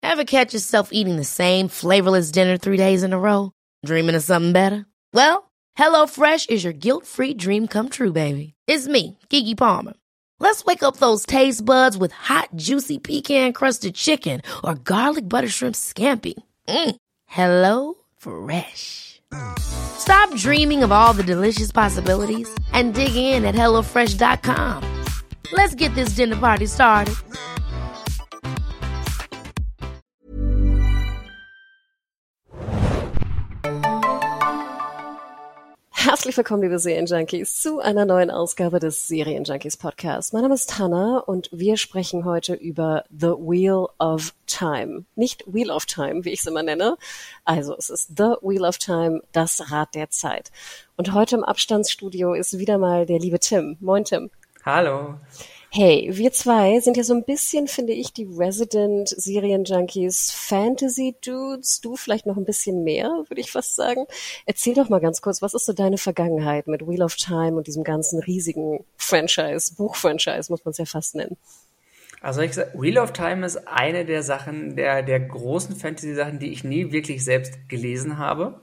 Ever catch yourself eating the same flavorless dinner 3 days in a row? Dreaming of something better? Well, HelloFresh is your guilt-free dream come true, baby. It's me, Keke Palmer. Let's wake up those taste buds with hot, juicy pecan-crusted chicken or garlic butter shrimp scampi. Hello Fresh. Stop dreaming of all the delicious possibilities and dig in at HelloFresh.com. Let's get this dinner party started. Herzlich willkommen, liebe Serienjunkies, zu einer neuen Ausgabe des Serienjunkies Podcasts. Mein Name ist Hannah und wir sprechen heute über The Wheel of Time. Nicht Wheel of Time, wie ich es immer nenne. Also es ist The Wheel of Time, das Rad der Zeit. Und heute im Abstandsstudio ist wieder mal der liebe Tim. Moin, Tim. Hallo. Hey, wir zwei sind ja so ein bisschen, finde ich, die Resident Serienjunkies Fantasy-Dudes. Du vielleicht noch ein bisschen mehr, würde ich fast sagen. Erzähl doch mal ganz kurz, was ist so deine Vergangenheit mit Wheel of Time und diesem ganzen riesigen Franchise, Buchfranchise, muss man es ja fast nennen. Also ich sag, Wheel of Time ist eine der Sachen, der großen Fantasy-Sachen, die ich nie wirklich selbst gelesen habe.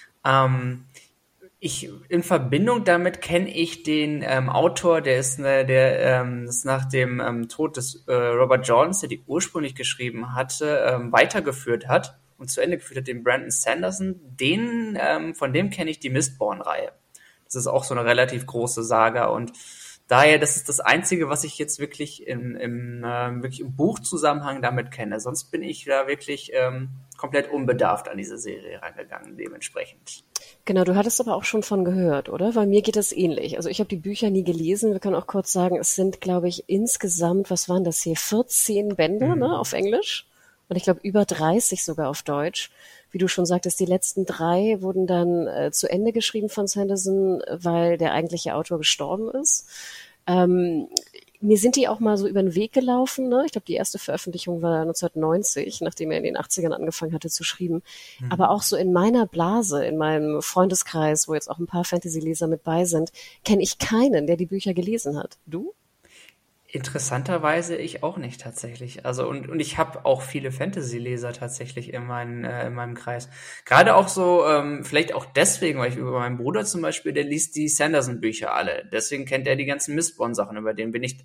In Verbindung damit kenne ich den Autor, der ist nach dem Tod des Robert Jordan, der die ursprünglich geschrieben hatte, weitergeführt hat und zu Ende geführt hat, den Brandon Sanderson. Von dem kenne ich die Mistborn-Reihe. Das ist auch so eine relativ große Saga und daher, das ist das Einzige, was ich jetzt wirklich im Buchzusammenhang damit kenne. Sonst bin ich da wirklich komplett unbedarft an diese Serie rangegangen, dementsprechend. Genau, du hattest aber auch schon von gehört, oder? Weil mir geht das ähnlich. Also ich habe die Bücher nie gelesen. Wir können auch kurz sagen, es sind, glaube ich, insgesamt, was waren das hier, 14 Bände, ne, auf Englisch? Und ich glaube über 30 sogar auf Deutsch. Wie du schon sagtest, die letzten 3 wurden dann zu Ende geschrieben von Sanderson, weil der eigentliche Autor gestorben ist. Mir sind die auch mal so über den Weg gelaufen. Ne? Ich glaube, die erste Veröffentlichung war 1990, nachdem er in den 80ern angefangen hatte zu schreiben. Aber auch so in meiner Blase, in meinem Freundeskreis, wo jetzt auch ein paar Fantasy-Leser mit bei sind, kenne ich keinen, der die Bücher gelesen hat. Du? Interessanterweise ich auch nicht tatsächlich. Also und ich habe auch viele Fantasy-Leser tatsächlich in meinem Kreis. Gerade auch so, vielleicht auch deswegen, weil ich über meinen Bruder zum Beispiel, der liest die Sanderson-Bücher alle. Deswegen kennt er die ganzen Mistborn-Sachen, über ihn bin ich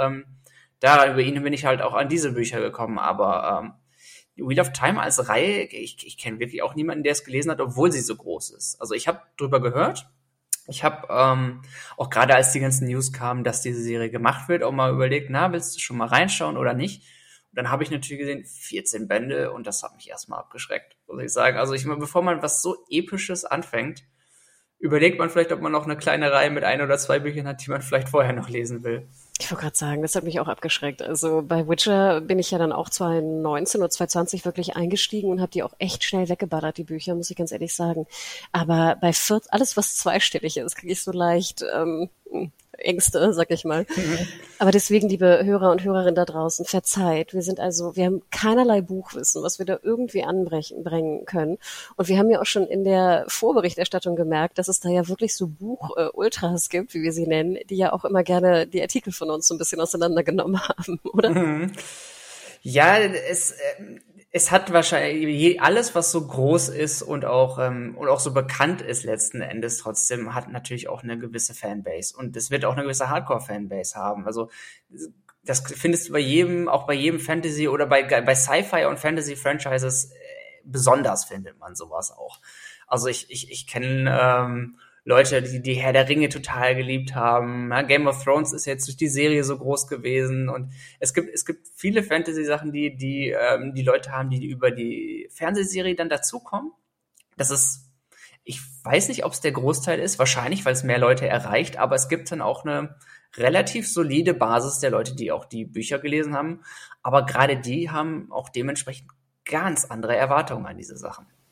halt auch an diese Bücher gekommen. Aber Wheel of Time als Reihe, ich kenne wirklich auch niemanden, der es gelesen hat, obwohl sie so groß ist. Also ich habe drüber gehört. Ich habe auch gerade als die ganzen News kamen, dass diese Serie gemacht wird, auch mal überlegt, willst du schon mal reinschauen oder nicht? Und dann habe ich natürlich gesehen, 14 Bände und das hat mich erstmal abgeschreckt, muss ich sagen. Also bevor man was so Episches anfängt, überlegt man vielleicht, ob man noch eine kleine Reihe mit 1 oder 2 Büchern hat, die man vielleicht vorher noch lesen will. Ich wollte gerade sagen, das hat mich auch abgeschreckt. Also bei Witcher bin ich ja dann auch 2019 oder 2020 wirklich eingestiegen und habe die auch echt schnell weggeballert, die Bücher, muss ich ganz ehrlich sagen. Aber bei alles, was zweistellig ist, kriege ich so leicht Ängste, sag ich mal. Aber deswegen, liebe Hörer und Hörerinnen da draußen, verzeiht. Wir haben keinerlei Buchwissen, was wir da irgendwie anbringen können. Und wir haben ja auch schon in der Vorberichterstattung gemerkt, dass es da ja wirklich so Buch-Ultras gibt, wie wir sie nennen, die ja auch immer gerne die Artikel von uns so ein bisschen auseinandergenommen haben, oder? Ja, es hat wahrscheinlich alles, was so groß ist und auch so bekannt ist letzten Endes trotzdem, hat natürlich auch eine gewisse Fanbase und es wird auch eine gewisse Hardcore-Fanbase haben. Also das findest du bei jedem Fantasy oder bei Sci-Fi und Fantasy-Franchises besonders findet man sowas auch. Also ich kenne Leute, die Herr der Ringe total geliebt haben. Game of Thrones ist jetzt durch die Serie so groß gewesen und es gibt viele Fantasy-Sachen, die Leute haben, die über die Fernsehserie dann dazukommen. Ich weiß nicht, ob es der Großteil ist, wahrscheinlich, weil es mehr Leute erreicht, aber es gibt dann auch eine relativ solide Basis der Leute, die auch die Bücher gelesen haben. Aber gerade die haben auch dementsprechend ganz andere Erwartungen an diese Sachen.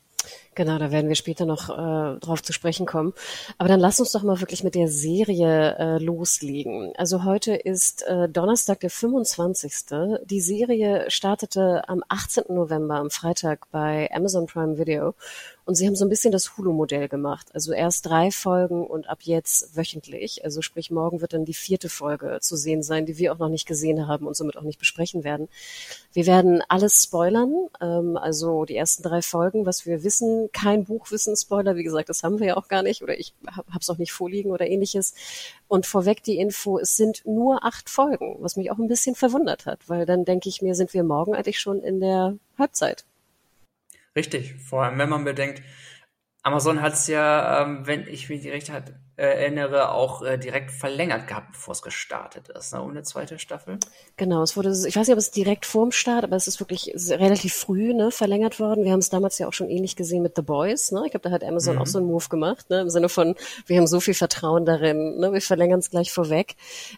Genau, da werden wir später noch drauf zu sprechen kommen. Aber dann lass uns doch mal wirklich mit der Serie loslegen. Also heute ist Donnerstag, der 25. Die Serie startete am 18. November, am Freitag bei Amazon Prime Video. Und sie haben so ein bisschen das Hulu-Modell gemacht. Also erst 3 Folgen und ab jetzt wöchentlich. Also sprich, morgen wird dann die 4. Folge zu sehen sein, die wir auch noch nicht gesehen haben und somit auch nicht besprechen werden. Wir werden alles spoilern, also die ersten 3 Folgen, was wir wissen. Kein Buchwissen-Spoiler, wie gesagt, das haben wir ja auch gar nicht. Oder ich habe es auch nicht vorliegen oder ähnliches. Und vorweg die Info, es sind nur 8 Folgen, was mich auch ein bisschen verwundert hat. Weil dann denke ich mir, sind wir morgen eigentlich schon in der Halbzeit. Richtig, vor allem wenn man bedenkt, Amazon hat es ja, wenn ich mich recht erinnere, auch direkt verlängert gehabt, bevor es gestartet ist, ne? Ohne zweite Staffel. Genau, es wurde, ich weiß nicht, ob es direkt vorm Start, aber es ist wirklich relativ früh, ne, verlängert worden. Wir haben es damals ja auch schon ähnlich gesehen mit The Boys, ne? Ich glaube, da hat Amazon auch so einen Move gemacht, ne? Im Sinne von, wir haben so viel Vertrauen darin, ne? Wir verlängern es gleich vorweg.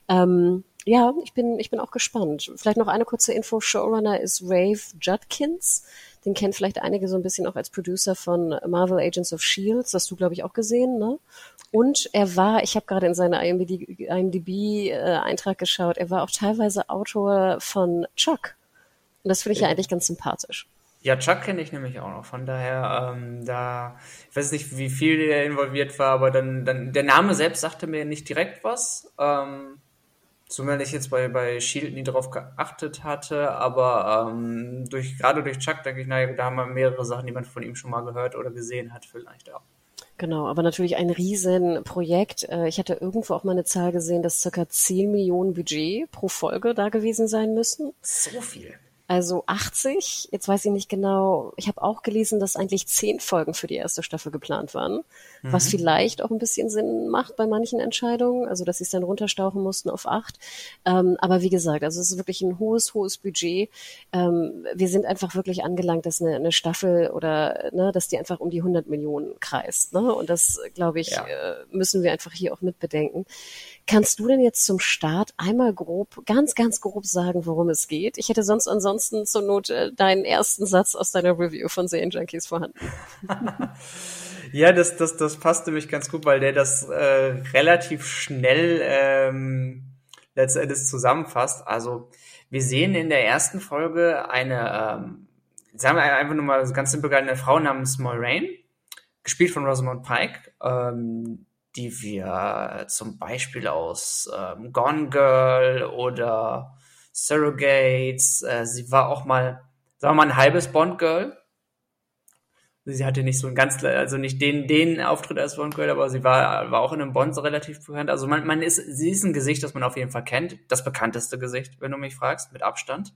Ja, ich bin auch gespannt. Vielleicht noch eine kurze Info. Showrunner ist Rafe Judkins. Den kennen vielleicht einige so ein bisschen auch als Producer von Marvel Agents of S.H.I.E.L.D. Das hast du, glaube ich, auch gesehen, ne? Und er war, ich habe gerade in seine IMDb-Eintrag geschaut, er war auch teilweise Autor von Chuck. Und das finde ich ja eigentlich ganz sympathisch. Ja, Chuck kenne ich nämlich auch noch. Von daher, ich weiß nicht, wie viel der involviert war, aber dann der Name selbst sagte mir nicht direkt was. Zumal ich jetzt bei S.H.I.E.L.D. nie drauf geachtet hatte, aber gerade durch Chuck denke ich, naja, da haben wir mehrere Sachen, die man von ihm schon mal gehört oder gesehen hat, vielleicht auch. Genau, aber natürlich ein Riesenprojekt. Ich hatte irgendwo auch mal eine Zahl gesehen, dass ca. 10 Millionen Budget pro Folge da gewesen sein müssen. So viel. Also 80, jetzt weiß ich nicht genau, ich habe auch gelesen, dass eigentlich 10 Folgen für die erste Staffel geplant waren, was vielleicht auch ein bisschen Sinn macht bei manchen Entscheidungen, also dass sie es dann runterstauchen mussten auf 8. Aber wie gesagt, also es ist wirklich ein hohes Budget. Wir sind einfach wirklich angelangt, dass eine Staffel oder ne, dass die einfach um die 100 Millionen kreist. Ne? Und das, glaube ich, müssen wir einfach hier auch mit bedenken. Kannst du denn jetzt zum Start einmal grob, ganz grob sagen, worum es geht? Ich hätte ansonsten zur Not deinen ersten Satz aus deiner Review von Serienjunkies vorhanden. Ja, das passte mich ganz gut, weil der das relativ schnell letztendlich zusammenfasst. Also wir sehen in der ersten Folge eine, sagen wir einfach nur mal ganz simpel, eine Frau namens Moiraine, gespielt von Rosamund Pike, die wir zum Beispiel aus Gone Girl oder Surrogates, sie war auch mal, sagen wir mal, ein halbes Bond-Girl. Sie hatte nicht so ein also nicht den Auftritt als Bond-Girl, aber sie war auch in einem Bond relativ bekannt. Also sie ist ein Gesicht, das man auf jeden Fall kennt. Das bekannteste Gesicht, wenn du mich fragst, mit Abstand.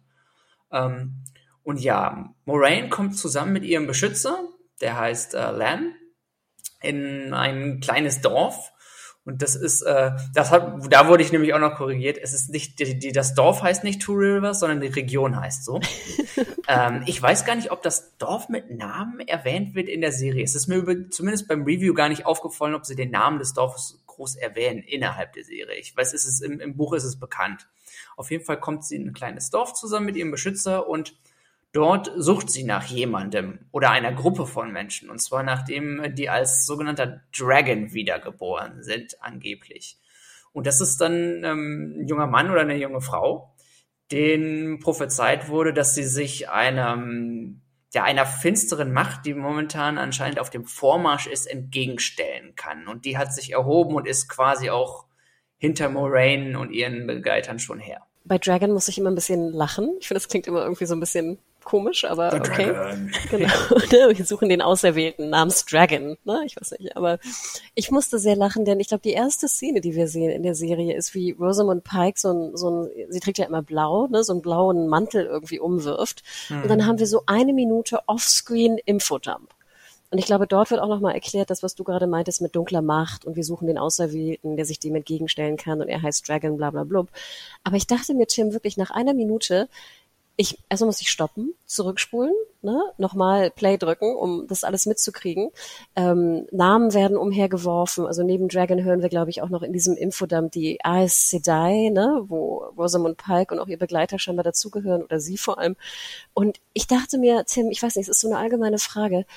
Und ja, Moiraine kommt zusammen mit ihrem Beschützer, der heißt Lan, in ein kleines Dorf. Und das ist, da wurde ich nämlich auch noch korrigiert. Es ist nicht, das Dorf heißt nicht Two Rivers, sondern die Region heißt so. Ich weiß gar nicht, ob das Dorf mit Namen erwähnt wird in der Serie. Es ist mir zumindest beim Review gar nicht aufgefallen, ob sie den Namen des Dorfes groß erwähnen innerhalb der Serie. Ich weiß, im Buch ist es bekannt. Auf jeden Fall kommt sie in ein kleines Dorf zusammen mit ihrem Beschützer und dort sucht sie nach jemandem oder einer Gruppe von Menschen. Und zwar nachdem die als sogenannter Dragon wiedergeboren sind, angeblich. Und das ist dann ein junger Mann oder eine junge Frau, denen prophezeit wurde, dass sie sich einer finsteren Macht, die momentan anscheinend auf dem Vormarsch ist, entgegenstellen kann. Und die hat sich erhoben und ist quasi auch hinter Moiraine und ihren Begleitern schon her. Bei Dragon muss ich immer ein bisschen lachen. Ich finde, das klingt immer irgendwie so ein bisschen komisch, aber The okay. Dragon. Genau. Wir suchen den Auserwählten namens Dragon, ne? Ich weiß nicht, aber ich musste sehr lachen, denn ich glaube, die erste Szene, die wir sehen in der Serie, ist, wie Rosamund Pike sie trägt ja immer blau, ne, so einen blauen Mantel irgendwie umwirft. Und dann haben wir so 1 Minute Offscreen Infodump. Und ich glaube, dort wird auch nochmal erklärt, das, was du gerade meintest mit dunkler Macht und wir suchen den Auserwählten, der sich dem entgegenstellen kann und er heißt Dragon, bla bla blub. Aber ich dachte mir, Tim, wirklich nach 1 Minute, erstmal muss ich stoppen, zurückspulen, ne, nochmal Play drücken, um das alles mitzukriegen. Namen werden umhergeworfen, also neben Dragon hören wir, glaube ich, auch noch in diesem Infodump die Aes Sedai, ne, wo Rosamund Pike und auch ihr Begleiter scheinbar dazugehören oder sie vor allem. Und ich dachte mir, Tim, ich weiß nicht, es ist so eine allgemeine Frage,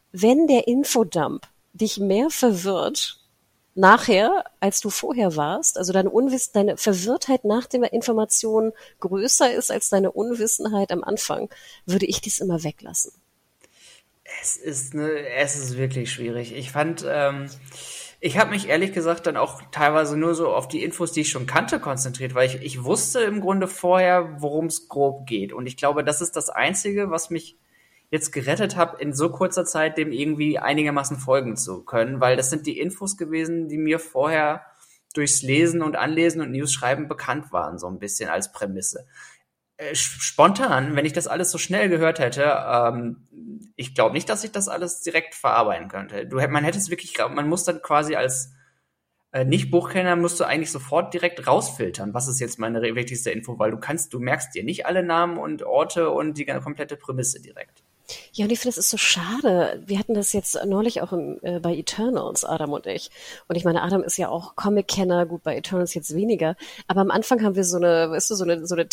wenn der Infodump dich mehr verwirrt nachher, als du vorher warst, also deine Verwirrtheit nach der Information größer ist als deine Unwissenheit am Anfang, würde ich dies immer weglassen. Es ist wirklich schwierig. Ich fand, ich habe mich ehrlich gesagt dann auch teilweise nur so auf die Infos, die ich schon kannte, konzentriert, weil ich wusste im Grunde vorher, worum es grob geht. Und ich glaube, das ist das Einzige, was mich jetzt gerettet hat, in so kurzer Zeit dem irgendwie einigermaßen folgen zu können, weil das sind die Infos gewesen, die mir vorher durchs Lesen und Anlesen und News-Schreiben bekannt waren, so ein bisschen als Prämisse. Spontan, wenn ich das alles so schnell gehört hätte, ich glaube nicht, dass ich das alles direkt verarbeiten könnte. Man hätte es wirklich, man muss dann quasi als Nicht-Buchkenner musst du eigentlich sofort direkt rausfiltern, was ist jetzt meine wichtigste Info, weil du merkst dir nicht alle Namen und Orte und die komplette Prämisse direkt. Ja, und ich finde, es ist so schade. Wir hatten das jetzt neulich auch bei Eternals, Adam und ich. Und ich meine, Adam ist ja auch Comic-Kenner, gut, bei Eternals jetzt weniger. Aber am Anfang haben wir so eine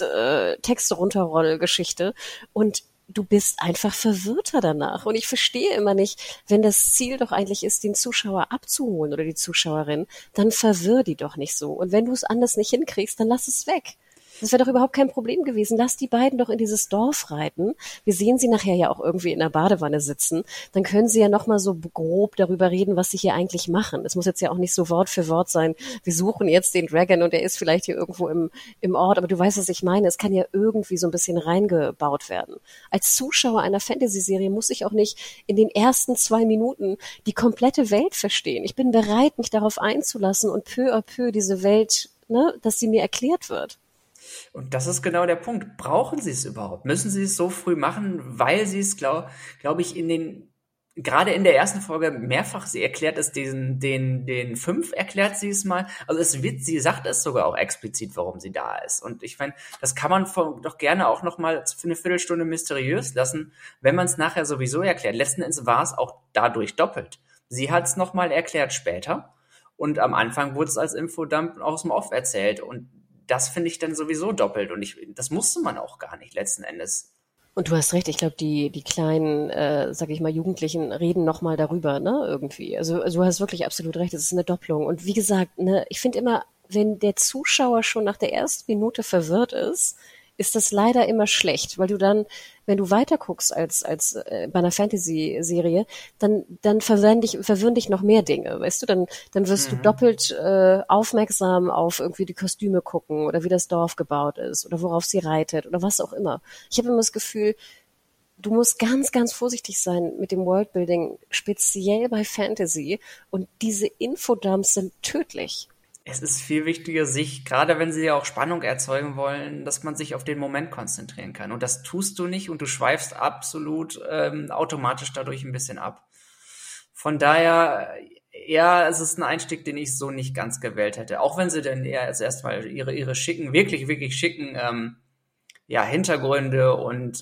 Text-Runterroll-Geschichte. Und du bist einfach verwirrter danach. Und ich verstehe immer nicht, wenn das Ziel doch eigentlich ist, den Zuschauer abzuholen oder die Zuschauerin, dann verwirr die doch nicht so. Und wenn du es anders nicht hinkriegst, dann lass es weg. Das wäre doch überhaupt kein Problem gewesen. Lass die beiden doch in dieses Dorf reiten. Wir sehen sie nachher ja auch irgendwie in der Badewanne sitzen. Dann können sie ja noch mal so grob darüber reden, was sie hier eigentlich machen. Es muss jetzt ja auch nicht so Wort für Wort sein. Wir suchen jetzt den Dragon und er ist vielleicht hier irgendwo im Ort. Aber du weißt, was ich meine. Es kann ja irgendwie so ein bisschen reingebaut werden. Als Zuschauer einer Fantasy-Serie muss ich auch nicht in den ersten 2 Minuten die komplette Welt verstehen. Ich bin bereit, mich darauf einzulassen und peu à peu diese Welt, dass sie mir erklärt wird. Und das ist genau der Punkt. Brauchen Sie es überhaupt? Müssen Sie es so früh machen, weil Sie es, glaube ich, gerade in der ersten Folge mehrfach, sie erklärt es den 5 erklärt sie es mal. Also sie sagt es sogar auch explizit, warum sie da ist. Und ich meine, das kann man doch gerne auch noch mal für eine Viertelstunde mysteriös lassen, wenn man es nachher sowieso erklärt. Letzten Endes war es auch dadurch doppelt. Sie hat es noch mal erklärt später. Und am Anfang wurde es als Infodump aus dem Off erzählt. Und das finde ich dann sowieso doppelt und das musste man auch gar nicht letzten Endes. Und du hast recht, ich glaube, die kleinen, sag ich mal, Jugendlichen reden nochmal darüber, irgendwie. Also du hast wirklich absolut recht, es ist eine Doppelung. Und wie gesagt, ich finde immer, wenn der Zuschauer schon nach der ersten Minute verwirrt ist das leider immer schlecht, weil du dann, wenn du weiter guckst als bei einer Fantasy-Serie, dann verwirren dich noch mehr Dinge, weißt du? Dann wirst du doppelt aufmerksam auf irgendwie die Kostüme gucken oder wie das Dorf gebaut ist oder worauf sie reitet oder was auch immer. Ich habe immer das Gefühl, du musst ganz, ganz vorsichtig sein mit dem Worldbuilding, speziell bei Fantasy, und diese Infodumps sind tödlich. Es ist viel wichtiger, gerade wenn sie ja auch Spannung erzeugen wollen, dass man sich auf den Moment konzentrieren kann. Und das tust du nicht und du schweifst absolut automatisch dadurch ein bisschen ab. Von daher, ja, es ist ein Einstieg, den ich so nicht ganz gewählt hätte. Auch wenn sie dann eher als erstmal ihre schicken, wirklich, wirklich schicken Hintergründe und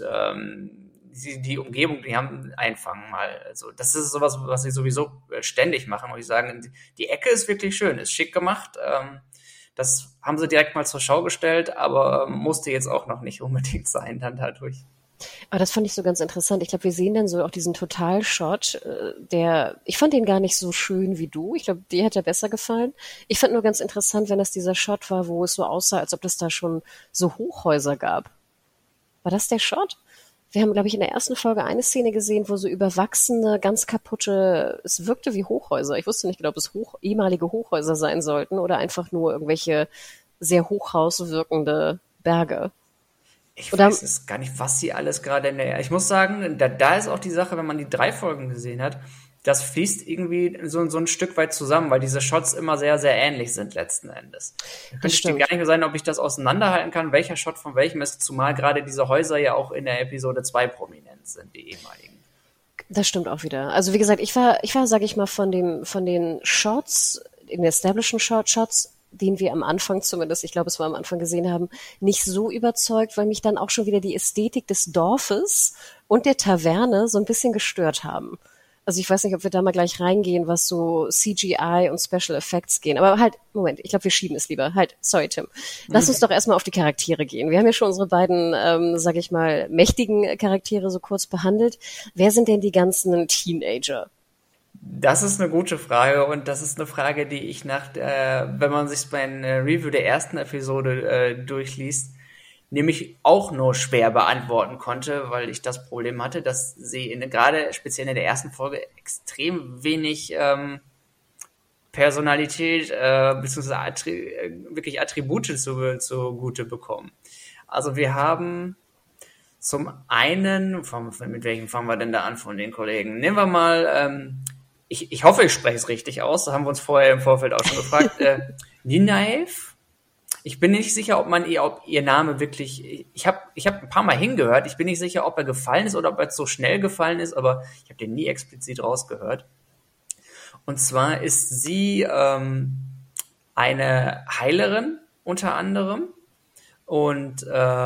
die Umgebung, die haben einfangen mal. Also das ist sowas, was sie sowieso ständig machen, muss ich sagen. Die Ecke ist wirklich schön, ist schick gemacht. Das haben sie direkt mal zur Schau gestellt, aber musste jetzt auch noch nicht unbedingt sein dann dadurch. Aber das fand ich so ganz interessant. Ich glaube, wir sehen dann so auch diesen Totalshot, ich fand den gar nicht so schön wie du. Ich glaube, dir hätte er besser gefallen. Ich fand nur ganz interessant, wenn das dieser Shot war, wo es so aussah, als ob es da schon so Hochhäuser gab. War das der Shot? Wir haben, glaube ich, in der ersten Folge eine Szene gesehen, wo so überwachsene, ganz kaputte, es wirkte wie Hochhäuser. Ich wusste nicht genau, ob es ehemalige Hochhäuser sein sollten oder einfach nur irgendwelche sehr hochhauswirkende Berge. Ich weiß es gar nicht, was sie alles gerade ich muss sagen, da ist auch die Sache, wenn man die 3 Folgen gesehen hat, das fließt irgendwie so ein Stück weit zusammen, weil diese Shots immer sehr, sehr ähnlich sind letzten Endes. Könnte ich dir gar nicht mehr sein, ob ich das auseinanderhalten kann, welcher Shot von welchem ist, zumal gerade diese Häuser ja auch in der Episode 2 prominent sind, die ehemaligen. Das stimmt auch wieder. Also wie gesagt, ich war, sage ich mal, von den Shots, in den established Shots, den wir am Anfang zumindest, ich glaube, es war am Anfang gesehen haben, nicht so überzeugt, weil mich dann auch schon wieder die Ästhetik des Dorfes und der Taverne so ein bisschen gestört haben. Also ich weiß nicht, ob wir da mal gleich reingehen, was so CGI und Special Effects gehen. Aber halt, Moment, ich glaube, wir schieben es lieber. Halt, sorry, Tim. Lass uns doch erstmal auf die Charaktere gehen. Wir haben ja schon unsere beiden, sag ich mal, mächtigen Charaktere so kurz behandelt. Wer sind denn die ganzen Teenager? Das ist eine gute Frage und das ist eine Frage, die ich wenn man sich beim Review der ersten Episode durchliest, nämlich auch nur schwer beantworten konnte, weil ich das Problem hatte, dass sie gerade speziell in der ersten Folge extrem wenig Personalität beziehungsweise wirklich Attribute zugute bekommen. Also wir haben zum einen, mit welchem fangen wir denn da an von den Kollegen? Nehmen wir mal, ich hoffe, ich spreche es richtig aus, da haben wir uns vorher im Vorfeld auch schon gefragt, Ninaev. Ich bin nicht sicher, ob ihr Name wirklich, ich hab ein paar Mal hingehört, ich bin nicht sicher, ob er gefallen ist oder ob er so schnell gefallen ist, aber ich habe den nie explizit rausgehört. Und zwar ist sie eine Heilerin unter anderem und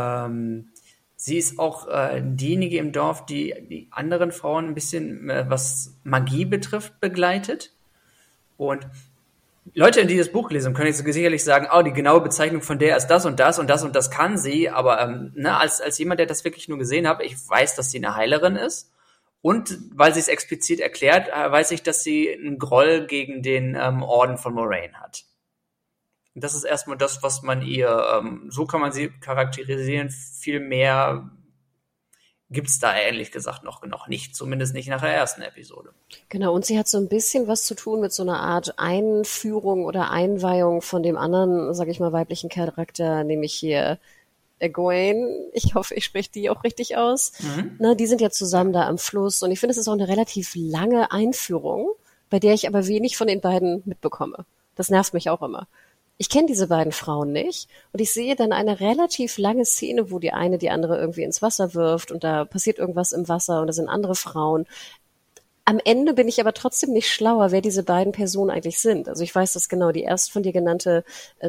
sie ist auch diejenige im Dorf, die anderen Frauen ein bisschen, was Magie betrifft, begleitet. Und Leute, die das Buch gelesen haben, können jetzt sicherlich sagen, die genaue Bezeichnung von der ist das und das und das und das kann sie, aber als jemand, der das wirklich nur gesehen hat, ich weiß, dass sie eine Heilerin ist und weil sie es explizit erklärt, weiß ich, dass sie einen Groll gegen den Orden von Moraine hat. Und das ist erstmal das, was man ihr, so kann man sie charakterisieren, viel mehr gibt's da ehrlich gesagt noch nicht, zumindest nicht nach der ersten Episode. Genau, und sie hat so ein bisschen was zu tun mit so einer Art Einführung oder Einweihung von dem anderen, sag ich mal, weiblichen Charakter, nämlich hier Egwene. Ich hoffe, ich spreche die auch richtig aus. Ne, die sind ja zusammen da am Fluss und ich finde, es ist auch eine relativ lange Einführung, bei der ich aber wenig von den beiden mitbekomme. Das nervt mich auch immer. Ich kenne diese beiden Frauen nicht und ich sehe dann eine relativ lange Szene, wo die eine die andere irgendwie ins Wasser wirft und da passiert irgendwas im Wasser und da sind andere Frauen. Am Ende bin ich aber trotzdem nicht schlauer, wer diese beiden Personen eigentlich sind. Also ich weiß, dass genau die erst von dir genannte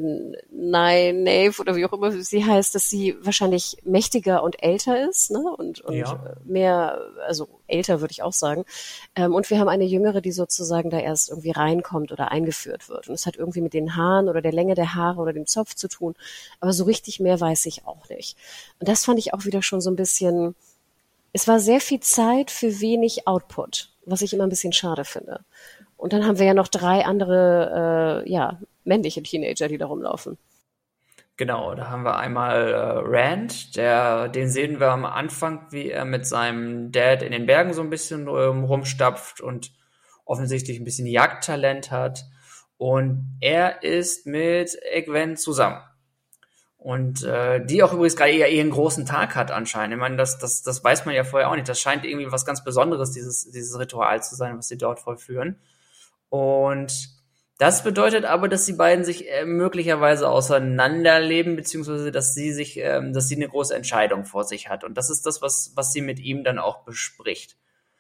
Nynaeve oder wie auch immer sie heißt, dass sie wahrscheinlich mächtiger und älter ist, ne? Und Ja. mehr, also älter würde ich auch sagen. Und wir haben eine Jüngere, die sozusagen da erst irgendwie reinkommt oder eingeführt wird. Und es hat irgendwie mit den Haaren oder der Länge der Haare oder dem Zopf zu tun. Aber so richtig mehr weiß ich auch nicht. Und das fand ich auch wieder schon so ein bisschen, es war sehr viel Zeit für wenig Output, was ich immer ein bisschen schade finde. Und dann haben wir ja noch 3 andere, männliche Teenager, die da rumlaufen. Genau, da haben wir einmal Rand, den sehen wir am Anfang, wie er mit seinem Dad in den Bergen so ein bisschen rumstapft und offensichtlich ein bisschen Jagdtalent hat. Und er ist mit Egwene zusammen. Und die auch übrigens gerade eher einen großen Tag hat anscheinend. Ich meine, das weiß man ja vorher auch nicht. Das scheint irgendwie was ganz Besonderes, dieses Ritual zu sein, was sie dort vollführen. Und das bedeutet aber, dass die beiden sich möglicherweise auseinanderleben, beziehungsweise dass sie eine große Entscheidung vor sich hat. Und das ist das, was sie mit ihm dann auch bespricht.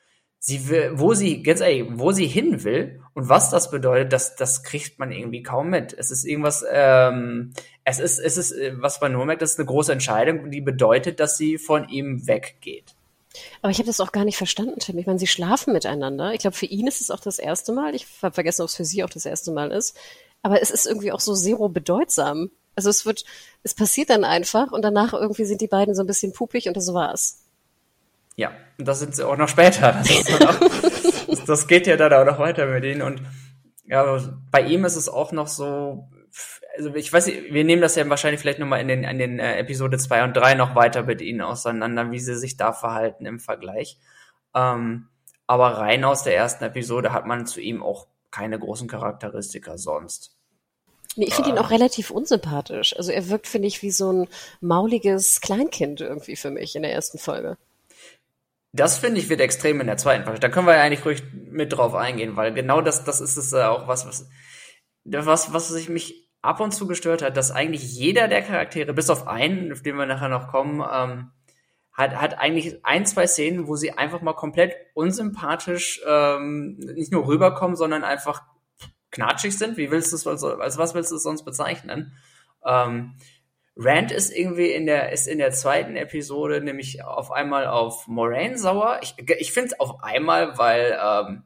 Wo sie hin will und was das bedeutet, das kriegt man irgendwie kaum mit. Es ist irgendwas, was man nur merkt, das ist eine große Entscheidung, die bedeutet, dass sie von ihm weggeht. Aber ich habe das auch gar nicht verstanden, Tim. Ich meine, sie schlafen miteinander. Ich glaube, für ihn ist es auch das erste Mal. Ich habe vergessen, ob es für sie auch das erste Mal ist. Aber es ist irgendwie auch so zero bedeutsam. Also es passiert dann einfach und danach irgendwie sind die beiden so ein bisschen pupig und das war's. Ja, und das sind sie auch noch später. Das geht ja dann auch noch weiter mit ihnen. Und ja, bei ihm ist es auch noch so, also ich weiß nicht, wir nehmen das ja wahrscheinlich vielleicht nochmal in den Episode 2 und 3 noch weiter mit ihnen auseinander, wie sie sich da verhalten im Vergleich. Aber rein aus der ersten Episode hat man zu ihm auch keine großen Charakteristika sonst. Nee, ich finde ihn auch relativ unsympathisch. Also er wirkt, finde ich, wie so ein mauliges Kleinkind irgendwie für mich in der ersten Folge. Das finde ich wird extrem in der zweiten Folge. Da können wir ja eigentlich ruhig mit drauf eingehen, weil genau das ist es auch was sich mich ab und zu gestört hat, dass eigentlich jeder der Charaktere, bis auf einen, auf den wir nachher noch kommen, hat eigentlich 1, 2 Szenen, wo sie einfach mal komplett unsympathisch nicht nur rüberkommen, sondern einfach knatschig sind. Als was willst du es sonst bezeichnen? Rand ist irgendwie in der zweiten Episode nämlich auf einmal auf Moraine sauer. Ich finde es auf einmal, weil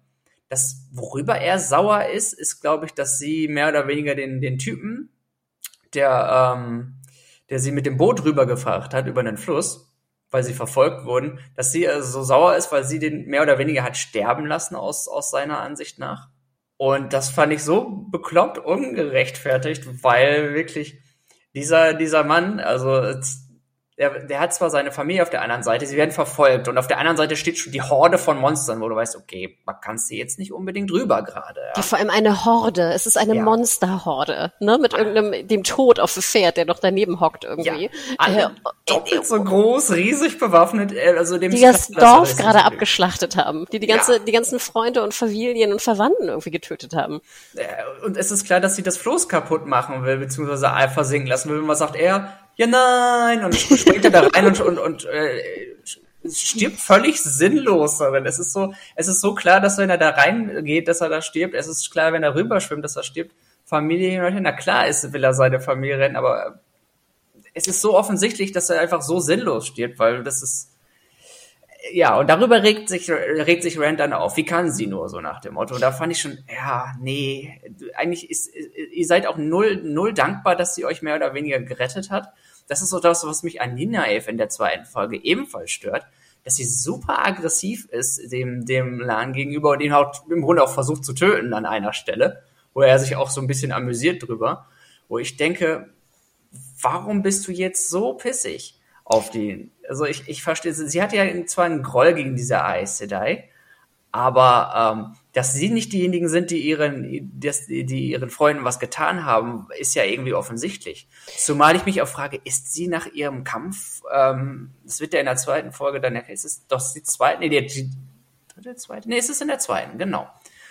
worüber er sauer ist, glaube ich, dass sie mehr oder weniger den Typen, der sie mit dem Boot rübergebracht hat über den Fluss, weil sie verfolgt wurden, dass sie so sauer ist, weil sie den mehr oder weniger hat sterben lassen aus seiner Ansicht nach. Und das fand ich so bekloppt ungerechtfertigt, weil wirklich dieser Mann, also der hat zwar seine Familie auf der anderen Seite, sie werden verfolgt und auf der anderen Seite steht schon die Horde von Monstern, wo du weißt, okay, man kannst du jetzt nicht unbedingt rüber gerade. Ja, vor allem eine Horde. Es ist eine Monsterhorde, ne, mit dem Tod auf dem Pferd, der noch daneben hockt irgendwie. Ja, doppelt so groß, riesig bewaffnet, also dem die das Dorf gerade abgeschlachtet haben, die ganzen Freunde und Familien und Verwandten irgendwie getötet haben. Und es ist klar, dass sie das Floß kaputt machen will, beziehungsweise versinken lassen will. Und was sagt er? Ja, nein! Und springt er da rein und stirbt völlig sinnlos darin. Es ist so klar, dass wenn er da reingeht, dass er da stirbt. Es ist klar, wenn er rüberschwimmt, dass er stirbt. Familie hin und her. Na klar will er seine Familie retten, aber es ist so offensichtlich, dass er einfach so sinnlos stirbt, weil das ist, ja, und darüber regt sich Rand dann auf. Wie kann sie nur, so nach dem Motto? Und da fand ich schon, ja, nee, eigentlich ihr seid auch null dankbar, dass sie euch mehr oder weniger gerettet hat. Das ist so das, was mich an Nynaeve in der 2. Folge ebenfalls stört, dass sie super aggressiv ist dem Lan gegenüber und ihn auch im Grunde auch versucht zu töten an einer Stelle, wo er sich auch so ein bisschen amüsiert drüber, wo ich denke, warum bist du jetzt so pissig auf die? Also ich verstehe, sie hat ja zwar einen Groll gegen diese Aes Sedai, aber dass sie nicht diejenigen sind, die ihren Freunden was getan haben, ist ja irgendwie offensichtlich. Zumal ich mich auch frage, ist sie nach ihrem Kampf, das wird ja in der 2. Folge dann, ist es doch die 2., es ist in der 2., genau.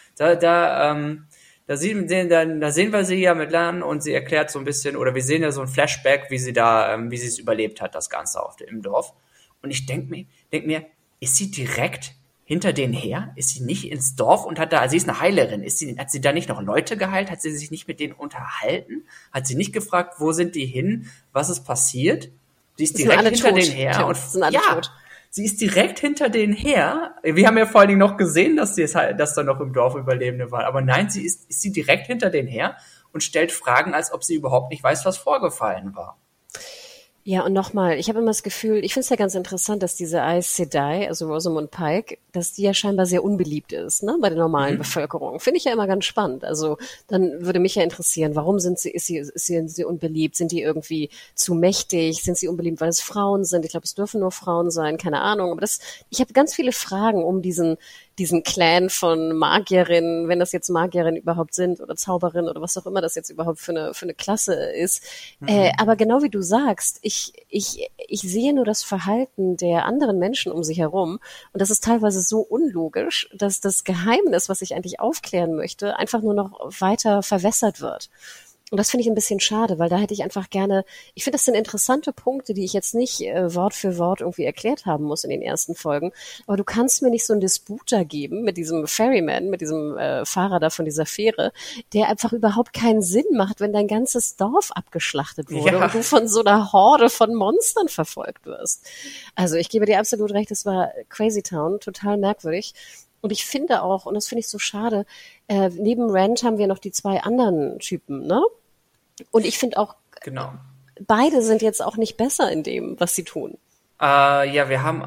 Da sehen wir sie ja mit Lan und sie erklärt so ein bisschen, oder wir sehen ja so ein Flashback, wie sie es überlebt hat, das Ganze im Dorf. Und ich denk mir, ist sie direkt hinter denen her? Ist sie nicht ins Dorf und sie ist eine Heilerin. Hat sie da nicht noch Leute geheilt? Hat sie sich nicht mit denen unterhalten? Hat sie nicht gefragt, wo sind die hin? Was ist passiert? Sie ist direkt hinter denen her. Und sind alle tot. Sie ist direkt hinter denen her. Wir haben ja vor allen Dingen noch gesehen, dass da noch im Dorf Überlebende waren. Aber nein, ist sie direkt hinter denen her und stellt Fragen, als ob sie überhaupt nicht weiß, was vorgefallen war. Ja, und nochmal, ich habe immer das Gefühl, ich finde es ja ganz interessant, dass diese Aes Sedai, also Rosamund Pike, dass die ja scheinbar sehr unbeliebt ist, ne, bei der normalen Bevölkerung. Finde ich ja immer ganz spannend. Also dann würde mich ja interessieren, warum ist sie unbeliebt? Sind die irgendwie zu mächtig? Sind sie unbeliebt, weil es Frauen sind? Ich glaube, es dürfen nur Frauen sein, keine Ahnung. Aber ich habe ganz viele Fragen um diesen Clan von Magierinnen, wenn das jetzt Magierinnen überhaupt sind oder Zauberinnen oder was auch immer das jetzt überhaupt für eine Klasse ist. Aber genau wie du sagst, ich sehe nur das Verhalten der anderen Menschen um sich herum und das ist teilweise so unlogisch, dass das Geheimnis, was ich eigentlich aufklären möchte, einfach nur noch weiter verwässert wird. Und das finde ich ein bisschen schade, weil da hätte ich einfach gerne, ich finde, das sind interessante Punkte, die ich jetzt nicht Wort für Wort irgendwie erklärt haben muss in den ersten Folgen. Aber du kannst mir nicht so einen Disput da geben mit diesem Ferryman, mit diesem Fahrer da von dieser Fähre, der einfach überhaupt keinen Sinn macht, wenn dein ganzes Dorf abgeschlachtet wurde und du von so einer Horde von Monstern verfolgt wirst. Also ich gebe dir absolut recht, es war Crazy Town, total merkwürdig. Und ich finde auch, und das finde ich so schade, neben Rand haben wir noch die 2 anderen Typen, ne? Und ich finde auch, genau, beide sind jetzt auch nicht besser in dem, was sie tun. Ja, wir haben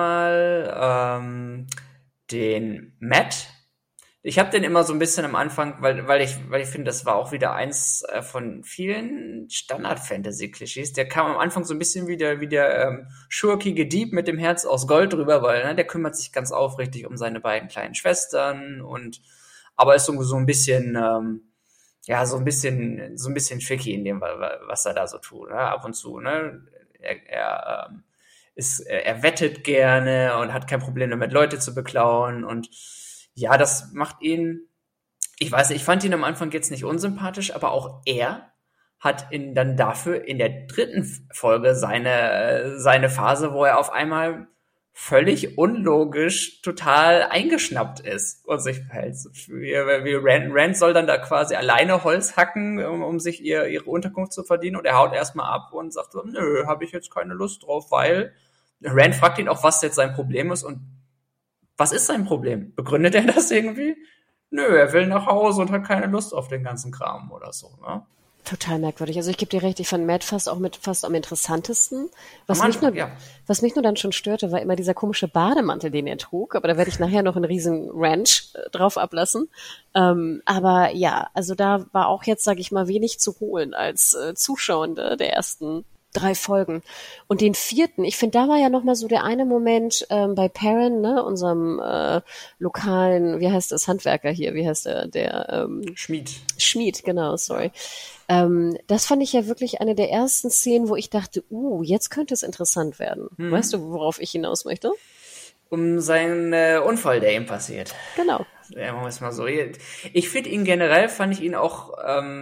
einmal den Matt. Ich habe den immer so ein bisschen am Anfang, weil ich finde, das war auch wieder eins von vielen Standard-Fantasy-Klischees. Der kam am Anfang so ein bisschen wie der schurkige Dieb mit dem Herz aus Gold drüber, weil der kümmert sich ganz aufrichtig um seine beiden kleinen Schwestern aber ist so ein bisschen so ein bisschen tricky in dem, was er da so tut, ne? Ab und zu, ne? Er wettet gerne und hat kein Problem damit, Leute zu beklauen und ja, das macht ihn, ich weiß nicht, ich fand ihn am Anfang jetzt nicht unsympathisch, aber auch er hat dann dafür in der 3. Folge seine Phase, wo er auf einmal völlig unlogisch total eingeschnappt ist und sich verhält. Wie Rand soll dann da quasi alleine Holz hacken, um sich ihre Unterkunft zu verdienen und er haut erstmal ab und sagt so, nö, habe ich jetzt keine Lust drauf, weil Rand fragt ihn auch, was jetzt sein Problem ist und Was ist sein Problem? Begründet er das irgendwie? Nö, er will nach Hause und hat keine Lust auf den ganzen Kram oder so, ne? Total merkwürdig. Also ich gebe dir recht, ich fand Matt fast am interessantesten. Was Anfang, was mich nur dann schon störte, war immer dieser komische Bademantel, den er trug. Aber da werde ich nachher noch einen riesen Ranch drauf ablassen. Aber ja, also da war auch jetzt, sage ich mal, wenig zu holen als Zuschauende der ersten 3 Folgen. Und den 4., ich finde, da war ja noch mal so der eine Moment bei Perrin, ne, unserem lokalen, wie heißt das, Handwerker hier, wie heißt der Schmied, genau, sorry. Das fand ich ja wirklich eine der ersten Szenen, wo ich dachte, jetzt könnte es interessant werden. Weißt du, worauf ich hinaus möchte? Um seinen Unfall, der ihm passiert. Genau. Ja, machen wir es mal so. Ich finde ihn generell, fand ich ihn auch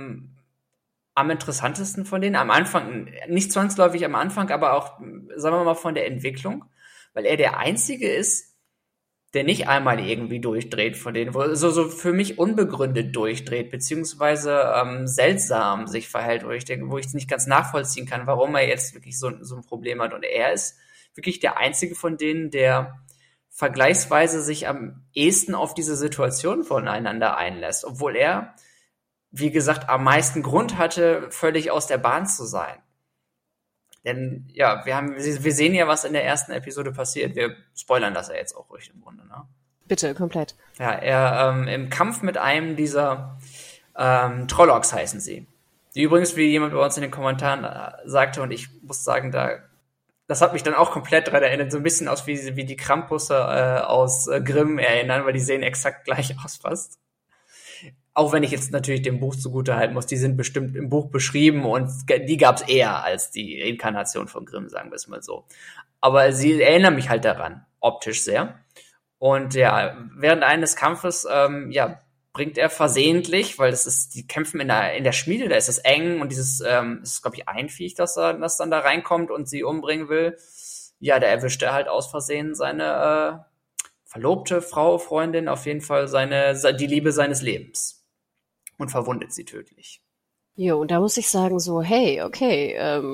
am interessantesten von denen. Am Anfang, nicht zwangsläufig am Anfang, aber auch, sagen wir mal, von der Entwicklung. Weil er der Einzige ist, der nicht einmal irgendwie durchdreht von denen, wo so für mich unbegründet durchdreht, beziehungsweise seltsam sich verhält, wo ich es nicht ganz nachvollziehen kann, warum er jetzt wirklich so ein Problem hat. Und er ist wirklich der Einzige von denen, der vergleichsweise sich am ehesten auf diese Situation voneinander einlässt, obwohl er, wie gesagt, am meisten Grund hatte, völlig aus der Bahn zu sein. Denn ja, wir sehen ja, was in der ersten Episode passiert. Wir spoilern das ja jetzt auch ruhig im Grunde, ne? Bitte, komplett. Ja, er im Kampf mit einem dieser Trollocs heißen sie. Die übrigens, wie jemand bei uns in den Kommentaren sagte, und ich muss sagen, das hat mich dann auch komplett daran erinnert, so ein bisschen aus wie die Krampusse aus Grimm erinnern, weil die sehen exakt gleich aus fast. Auch wenn ich jetzt natürlich dem Buch zugutehalten muss, die sind bestimmt im Buch beschrieben und die gab's eher als die Inkarnation von Grimm, sagen wir es mal so. Aber sie erinnern mich halt daran, optisch sehr. Und ja, während eines Kampfes, bringt er versehentlich, weil die kämpfen in der Schmiede, da ist es eng und es ist, glaube ich, ein Viech, das dann da reinkommt und sie umbringen will. Ja, da erwischt er halt aus Versehen seine Verlobte, Frau, Freundin, auf jeden Fall die Liebe seines Lebens. Und verwundet sie tödlich. Jo, und da muss ich sagen so, hey, okay,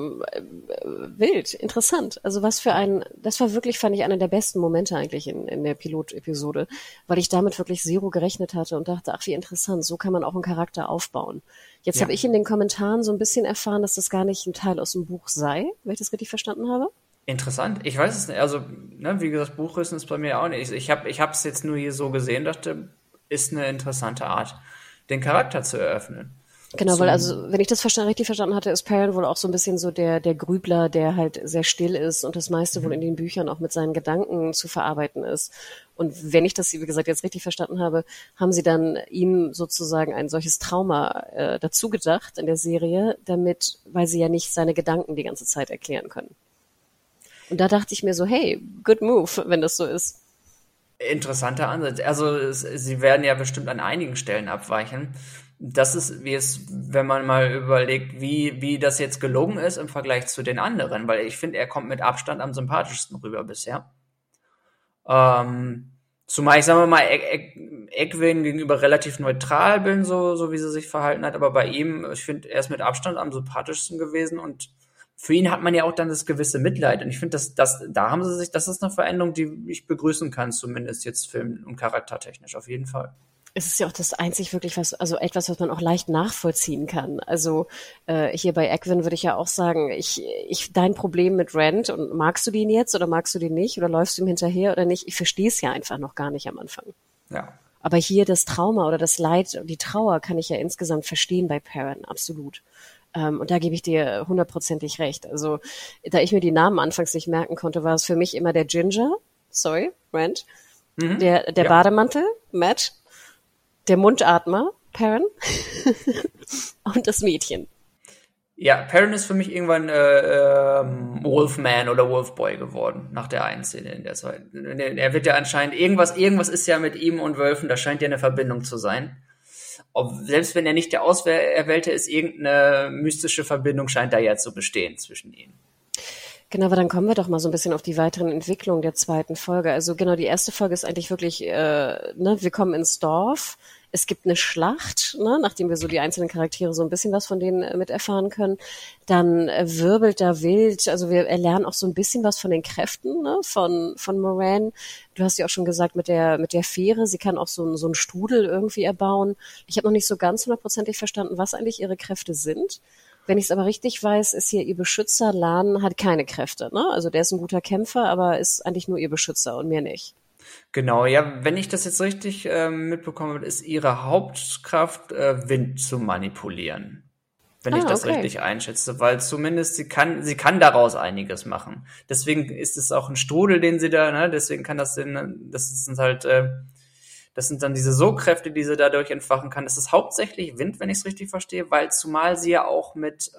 wild, interessant. Also das war wirklich, fand ich, einer der besten Momente eigentlich in der Pilot-Episode, weil ich damit wirklich zero gerechnet hatte und dachte, ach, wie interessant, so kann man auch einen Charakter aufbauen. Jetzt habe ich in den Kommentaren so ein bisschen erfahren, dass das gar nicht ein Teil aus dem Buch sei, wenn ich das richtig verstanden habe. Interessant. Ich weiß es nicht. Also, ne, wie gesagt, Buchwissen ist bei mir auch nicht. Ich hab's jetzt nur hier so gesehen, dachte, ist eine interessante Art, den Charakter zu eröffnen. Genau, weil also, wenn ich das richtig verstanden hatte, ist Perrin wohl auch so ein bisschen so der Grübler, der halt sehr still ist und das meiste wohl in den Büchern auch mit seinen Gedanken zu verarbeiten ist. Und wenn ich das, wie gesagt, jetzt richtig verstanden habe, haben sie dann ihm sozusagen ein solches Trauma dazu gedacht in der Serie, weil sie ja nicht seine Gedanken die ganze Zeit erklären können. Und da dachte ich mir so, hey, good move, wenn das so ist. Interessanter Ansatz. Also sie werden ja bestimmt an einigen Stellen abweichen. Das ist, wenn man mal überlegt, wie das jetzt gelungen ist im Vergleich zu den anderen, weil ich finde, er kommt mit Abstand am sympathischsten rüber bisher. Zumal ich, sagen wir mal, Egwene gegenüber relativ neutral bin, so wie sie sich verhalten hat, aber bei ihm, ich finde, er ist mit Abstand am sympathischsten gewesen und für ihn hat man ja auch dann das gewisse Mitleid. Und ich finde, das ist eine Veränderung, die ich begrüßen kann, zumindest jetzt film- und charaktertechnisch, auf jeden Fall. Es ist ja auch das einzig wirklich etwas, was man auch leicht nachvollziehen kann. Also hier bei Egwene würde ich ja auch sagen, dein Problem mit Rand, und magst du den jetzt oder magst du den nicht oder läufst du ihm hinterher oder nicht? Ich verstehe es ja einfach noch gar nicht am Anfang. Ja. Aber hier das Trauma oder das Leid, die Trauer kann ich ja insgesamt verstehen bei Perrin, absolut. Und da gebe ich dir 100%ig recht. Also, da ich mir die Namen anfangs nicht merken konnte, war es für mich immer der Ginger, Rand, der Bademantel, Matt, der Mundatmer, Perrin, und das Mädchen. Ja, Perrin ist für mich irgendwann Wolfman oder Wolfboy geworden, nach der einen Szene in der Zeit. Er wird ja anscheinend, irgendwas ist ja mit ihm und Wölfen, da scheint ja eine Verbindung zu sein. Selbst wenn er nicht der Auserwählte ist, irgendeine mystische Verbindung scheint da ja zu bestehen zwischen ihnen. Genau, aber dann kommen wir doch mal so ein bisschen auf die weiteren Entwicklungen der zweiten Folge. Also genau, die erste Folge ist eigentlich wirklich, wir kommen ins Dorf, es gibt eine Schlacht, ne, nachdem wir so die einzelnen Charaktere so ein bisschen was von denen miterfahren können. Dann wirbelt da wild, also wir erlernen auch so ein bisschen was von den Kräften, ne, von Moran. Du hast ja auch schon gesagt, mit der Fähre, sie kann auch so einen Strudel irgendwie erbauen. Ich habe noch nicht so ganz hundertprozentig verstanden, was eigentlich ihre Kräfte sind. Wenn ich es aber richtig weiß, ist hier ihr Beschützer, Lan, hat keine Kräfte, ne? Also der ist ein guter Kämpfer, aber ist eigentlich nur ihr Beschützer und mehr nicht. Genau, ja, wenn ich das jetzt richtig mitbekomme, ist ihre Hauptkraft, Wind zu manipulieren. Wenn ich das Okay. richtig einschätze, weil zumindest sie kann daraus einiges machen. Deswegen ist es auch ein Strudel, den sie da, ne, deswegen kann das sind halt, das sind dann diese Sogkräfte, die sie dadurch entfachen kann. Das ist hauptsächlich Wind, wenn ich es richtig verstehe, weil zumal sie ja auch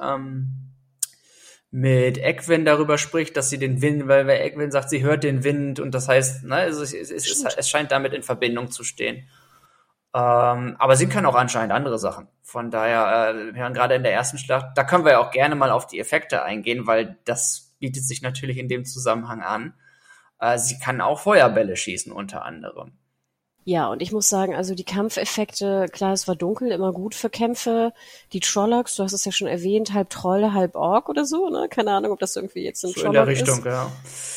mit Egwin darüber spricht, dass sie den Wind, weil Egwin sagt, sie hört den Wind und das heißt, ne, also es scheint damit in Verbindung zu stehen. Aber sie kann auch anscheinend andere Sachen. Von daher, wir hören gerade in der ersten Schlacht, da können wir ja auch gerne mal auf die Effekte eingehen, weil das bietet sich natürlich in dem Zusammenhang an. Sie kann auch Feuerbälle schießen, unter anderem. Ja, und ich muss sagen, also die Kampfeffekte, klar, es war dunkel, immer gut für Kämpfe. Die Trollocs, du hast es ja schon erwähnt, halb Troll, halb Ork oder so, ne? Keine Ahnung, ob das irgendwie jetzt ein So in der Trolloc Richtung, ist. ja.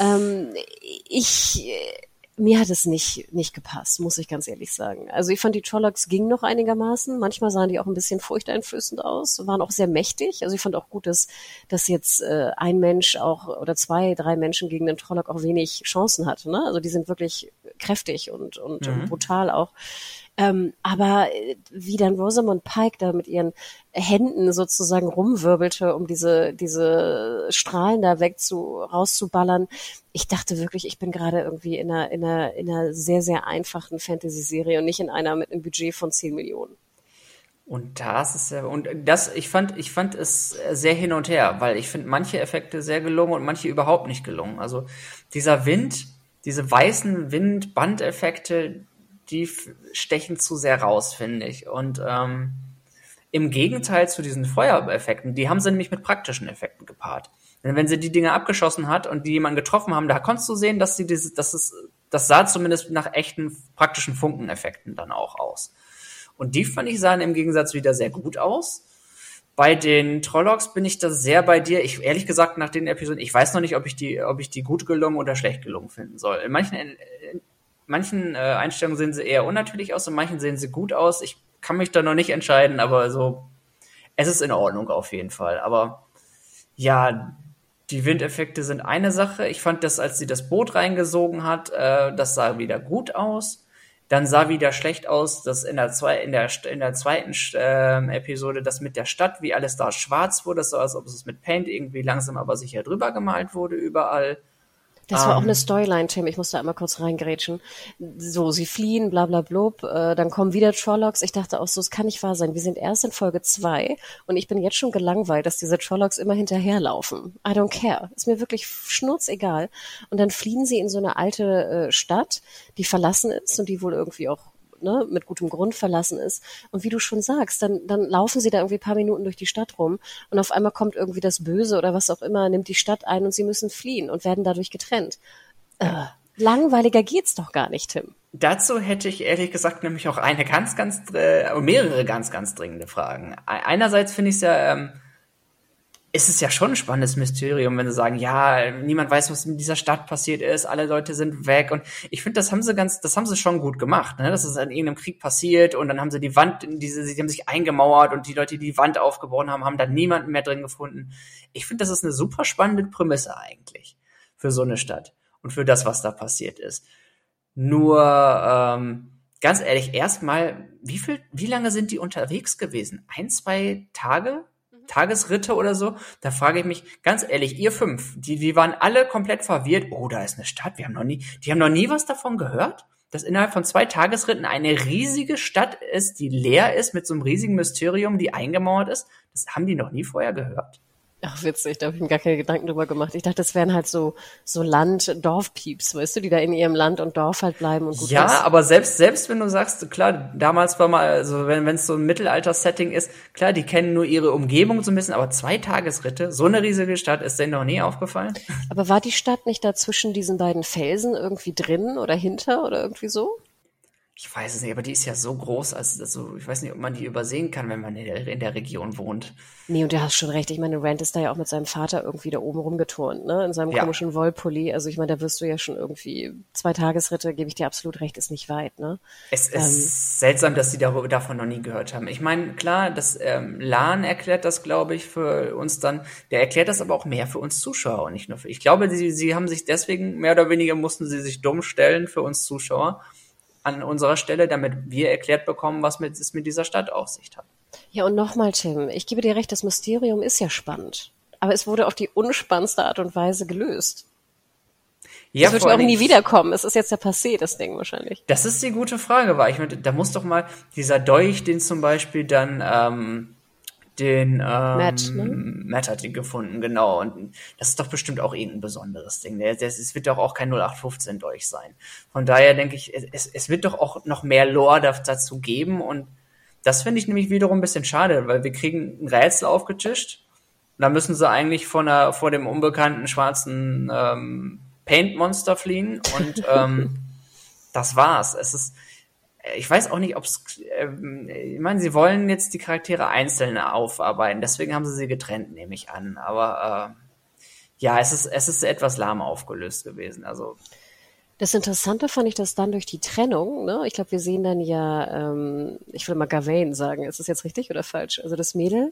Mir hat es nicht gepasst, muss ich ganz ehrlich sagen. Also ich fand, die Trollocs gingen noch einigermaßen. Manchmal sahen die auch ein bisschen furchteinflößend aus, waren auch sehr mächtig. Also ich fand auch gut, dass jetzt ein Mensch auch oder zwei, drei Menschen gegen den Trolloc auch wenig Chancen hat. Ne? Also die sind wirklich kräftig und brutal auch. Aber wie dann Rosamund Pike da mit ihren Händen sozusagen rumwirbelte, um diese Strahlen da rauszuballern, ich dachte wirklich, ich bin gerade irgendwie in einer sehr, sehr einfachen Fantasy-Serie und nicht in einer mit einem Budget von 10 Millionen. Und ich fand es sehr hin und her, weil ich finde manche Effekte sehr gelungen und manche überhaupt nicht gelungen. Also dieser Wind, diese weißen Windbandeffekte, die stechen zu sehr raus, finde ich. Und im Gegenteil zu diesen Feuereffekten, die haben sie nämlich mit praktischen Effekten gepaart. Denn wenn sie die Dinge abgeschossen hat und die jemanden getroffen haben, da konntest du sehen, dass das sah zumindest nach echten praktischen Funkeneffekten dann auch aus. Und die fand ich sahen im Gegensatz wieder sehr gut aus. Bei den Trollocs bin ich da sehr bei dir. Ich ehrlich gesagt nach den Episoden, ich weiß noch nicht, ob ich die gut gelungen oder schlecht gelungen finden soll. In manchen Einstellungen sehen sie eher unnatürlich aus, in manchen sehen sie gut aus. Ich kann mich da noch nicht entscheiden, aber so, es ist in Ordnung auf jeden Fall. Aber ja, die Windeffekte sind eine Sache. Ich fand das, als sie das Boot reingesogen hat, das sah wieder gut aus. Dann sah wieder schlecht aus, dass in der zweiten Episode das mit der Stadt, wie alles da schwarz wurde. Das sah, als ob es mit Paint irgendwie langsam aber sicher drüber gemalt wurde überall. Das war auch eine Storyline, Tim. Ich muss da einmal kurz reingrätschen. So, sie fliehen, bla bla blub, dann kommen wieder Trollocs. Ich dachte auch so, es kann nicht wahr sein. Wir sind erst in Folge 2 und ich bin jetzt schon gelangweilt, dass diese Trollocs immer hinterherlaufen. I don't care. Ist mir wirklich schnurzegal. Und dann fliehen sie in so eine alte Stadt, die verlassen ist und die wohl irgendwie auch mit gutem Grund verlassen ist. Und wie du schon sagst, dann laufen sie da irgendwie ein paar Minuten durch die Stadt rum und auf einmal kommt irgendwie das Böse oder was auch immer, nimmt die Stadt ein und sie müssen fliehen und werden dadurch getrennt. Langweiliger geht's doch gar nicht, Tim. Dazu hätte ich ehrlich gesagt nämlich auch mehrere ganz, ganz dringende Fragen. Einerseits finde ich es ja, es ist ja schon ein spannendes Mysterium, wenn sie sagen, ja, niemand weiß, was in dieser Stadt passiert ist, alle Leute sind weg und ich finde, das haben sie schon gut gemacht, ne? Das ist in irgendeinem Krieg passiert und dann haben sie die Wand, sie haben sich eingemauert und die Leute, die die Wand aufgebaut haben, haben da niemanden mehr drin gefunden. Ich finde, das ist eine super spannende Prämisse eigentlich für so eine Stadt und für das, was da passiert ist. Nur, ganz ehrlich, erstmal, wie lange sind die unterwegs gewesen? 1, 2 Tage? Tagesritte oder so, da frage ich mich, ganz ehrlich, ihr 5, die waren alle komplett verwirrt. Oh, da ist eine Stadt, die haben noch nie was davon gehört, dass innerhalb von 2 Tagesritten eine riesige Stadt ist, die leer ist, mit so einem riesigen Mysterium, die eingemauert ist. Das haben die noch nie vorher gehört. Ach, witzig, da habe ich mir gar keine Gedanken drüber gemacht. Ich dachte, das wären halt so Land-Dorf-Pieps, weißt du, die da in ihrem Land und Dorf halt bleiben und gut Ja, ist. aber selbst wenn du sagst, klar, damals war mal, also wenn es so ein Mittelalter-Setting ist, klar, die kennen nur ihre Umgebung so ein bisschen, aber 2 Tagesritte, so eine riesige Stadt, ist denen noch nie aufgefallen? Aber war die Stadt nicht da zwischen diesen beiden Felsen irgendwie drin oder hinter oder irgendwie so? Ich weiß es nicht, aber die ist ja so groß, also ich weiß nicht, ob man die übersehen kann, wenn man in der Region wohnt. Nee, und du hast schon recht. Ich meine, Rand ist da ja auch mit seinem Vater irgendwie da oben rumgeturnt, ne? In seinem Ja. komischen Wollpulli. Also ich meine, da wirst du ja schon irgendwie 2 Tagesritte, gebe ich dir absolut recht, ist nicht weit, ne? Es ist seltsam, dass sie davon noch nie gehört haben. Ich meine, klar, Lan erklärt das, glaube ich, für uns dann. Der erklärt das aber auch mehr für uns Zuschauer und nicht nur für. Ich glaube, sie haben sich deswegen, mehr oder weniger mussten sie sich dumm stellen für uns Zuschauer an unserer Stelle, damit wir erklärt bekommen, was es mit dieser Stadt auf sich hat. Ja, und nochmal, Tim, ich gebe dir recht, das Mysterium ist ja spannend. Aber es wurde auf die unspannendste Art und Weise gelöst. Ja, Es wird vor ja auch allen nie Dingen- wiederkommen. Es ist jetzt ja passé, das Ding wahrscheinlich. Das ist die gute Frage, weil ich meine, da muss doch mal dieser Dolch, den zum Beispiel dann Matt, ne? Matt hat ihn gefunden, genau. Und das ist doch bestimmt auch irgendein besonderes Ding. Es wird doch auch kein 0815 Dolch sein. Von daher denke ich, es wird doch auch noch mehr Lore dazu geben. Und das finde ich nämlich wiederum ein bisschen schade, weil wir kriegen ein Rätsel aufgetischt. Und da müssen sie eigentlich vor dem unbekannten schwarzen Paint-Monster fliehen. Und das war's. Ich weiß auch nicht, ich meine, sie wollen jetzt die Charaktere einzeln aufarbeiten, deswegen haben sie getrennt, nehme ich an. Aber ja, es ist etwas lahm aufgelöst gewesen. Also Das Interessante fand ich, dass dann durch die Trennung, ne, ich glaube, wir sehen dann ja, ich will mal Gawain sagen, ist das jetzt richtig oder falsch? Also das Mädel,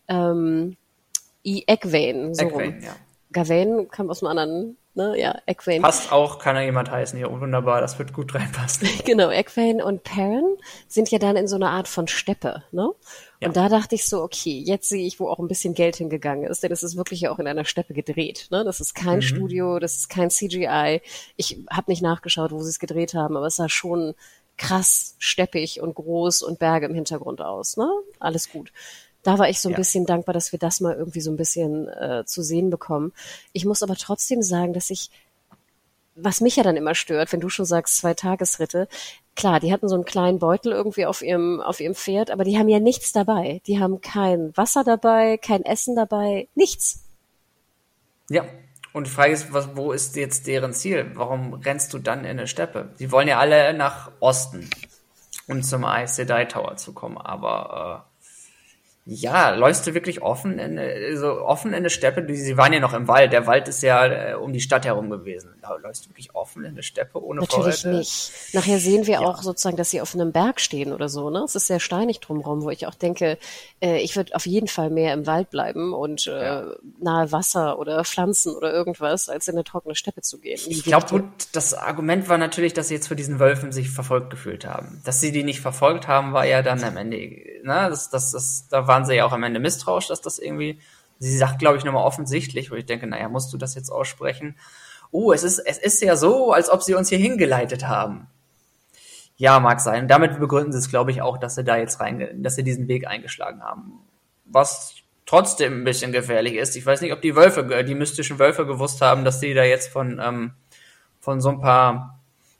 Egwene, so rum. Egwene, ja. Gawain kam aus einem anderen, ne, ja, Egwene. Passt auch, kann ja jemand heißen hier. Wunderbar, das wird gut reinpassen. Genau, Egwene und Perrin sind ja dann in so einer Art von Steppe, ne? Ja. Und da dachte ich so, okay, jetzt sehe ich, wo auch ein bisschen Geld hingegangen ist, denn es ist wirklich ja auch in einer Steppe gedreht, ne? Das ist kein Studio, das ist kein CGI. Ich habe nicht nachgeschaut, wo sie es gedreht haben, aber es sah schon krass steppig und groß und Berge im Hintergrund aus, ne? Alles gut. Da war ich so ein bisschen dankbar, dass wir das mal irgendwie so ein bisschen zu sehen bekommen. Ich muss aber trotzdem sagen, was mich ja dann immer stört, wenn du schon sagst 2 Tagesritte, klar, die hatten so einen kleinen Beutel irgendwie auf ihrem Pferd, aber die haben ja nichts dabei. Die haben kein Wasser dabei, kein Essen dabei, nichts. Ja, und die Frage ist, wo ist jetzt deren Ziel? Warum rennst du dann in eine Steppe? Die wollen ja alle nach Osten, um zum Aes Sedai Tower zu kommen, aber ja, läufst du wirklich offen in eine Steppe? Sie waren ja noch im Wald. Der Wald ist ja um die Stadt herum gewesen. Läufst du wirklich offen in eine Steppe ohne Natürlich Vorräte? nicht. Nachher sehen wir auch sozusagen, dass sie auf einem Berg stehen oder so, ne? Es ist sehr steinig drumherum, wo ich auch denke, ich würde auf jeden Fall mehr im Wald bleiben und nahe Wasser oder Pflanzen oder irgendwas, als in eine trockene Steppe zu gehen. Ich glaube, gut, das Argument war natürlich, dass sie jetzt für diesen Wölfen sich verfolgt gefühlt haben. Dass sie die nicht verfolgt haben, war ja dann am Ende, ne, da waren sie ja auch am Ende misstrauisch, dass das irgendwie, sie sagt, glaube ich, nochmal offensichtlich, wo ich denke, naja, musst du das jetzt aussprechen? Es ist ja so, als ob sie uns hier hingeleitet haben. Ja, mag sein. Damit begründen sie es, glaube ich, auch, dass sie da jetzt dass sie diesen Weg eingeschlagen haben. Was trotzdem ein bisschen gefährlich ist. Ich weiß nicht, ob die mystischen Wölfe gewusst haben, dass sie da jetzt von so ein paar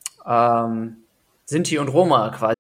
Sinti und Roma quasi.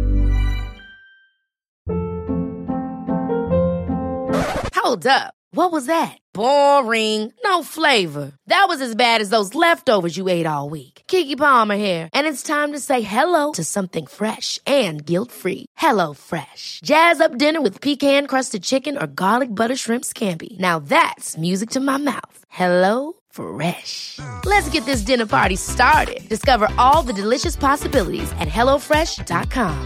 Hold up. What was that? Boring. No flavor. That was as bad as those leftovers you ate all week. Keke Palmer here, and it's time to say hello to something fresh and guilt-free. Hello Fresh. Jazz up dinner with pecan-crusted chicken or garlic butter shrimp scampi. Now that's music to my mouth. Hello Fresh. Let's get this dinner party started. Discover all the delicious possibilities at hellofresh.com.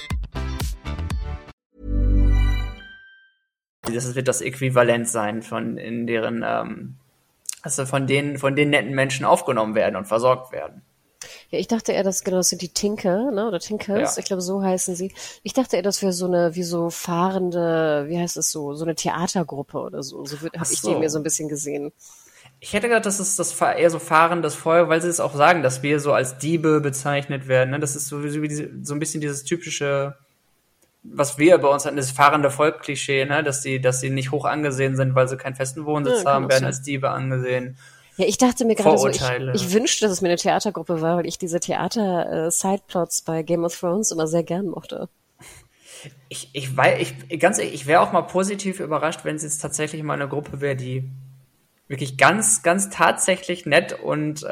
Das wird das Äquivalent sein von den netten Menschen aufgenommen werden und versorgt werden. Ja, ich dachte eher, das sind die Tinker, ne, oder Tinkers, Ja. ich glaube, so heißen sie. Ich dachte eher, das wäre wie so fahrende, wie heißt es so eine Theatergruppe oder so. So habe ich die mir so ein bisschen gesehen. Ich hätte gedacht, das ist eher so fahrendes Feuer, weil sie es auch sagen, dass wir so als Diebe bezeichnet werden. Ne? Das ist so ein bisschen dieses typische was wir bei uns hatten, das fahrende Volk-Klischee, ne, dass die nicht hoch angesehen sind, weil sie keinen festen Wohnsitz haben, werden als Diebe angesehen. Ja, ich dachte mir gerade so, Vorurteile. ich wünschte, dass es mir eine Theatergruppe war, weil ich diese Theater-Sideplots bei Game of Thrones immer sehr gern mochte. Ganz ehrlich, ich wäre auch mal positiv überrascht, wenn es jetzt tatsächlich mal eine Gruppe wäre, die wirklich ganz, ganz tatsächlich nett und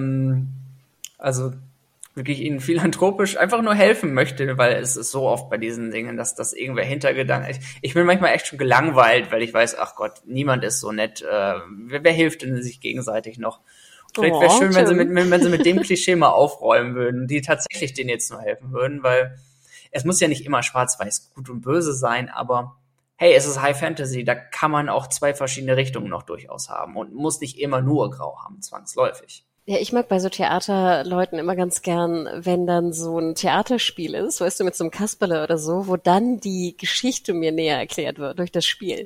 also wirklich ihnen philanthropisch einfach nur helfen möchte, weil es ist so oft bei diesen Dingen, dass das irgendwer Hintergedanken ist. Ich bin manchmal echt schon gelangweilt, weil ich weiß, ach Gott, niemand ist so nett. Wer hilft denn sich gegenseitig noch? Vielleicht wäre es schön, wenn sie mit dem Klischee mal aufräumen würden, die tatsächlich denen jetzt nur helfen würden, weil es muss ja nicht immer schwarz-weiß gut und böse sein, aber hey, es ist High Fantasy, da kann man auch zwei verschiedene Richtungen noch durchaus haben und muss nicht immer nur grau haben, zwangsläufig. Ja, ich mag bei so Theaterleuten immer ganz gern, wenn dann so ein Theaterspiel ist, weißt du, mit so einem Kasperle oder so, wo dann die Geschichte mir näher erklärt wird durch das Spiel.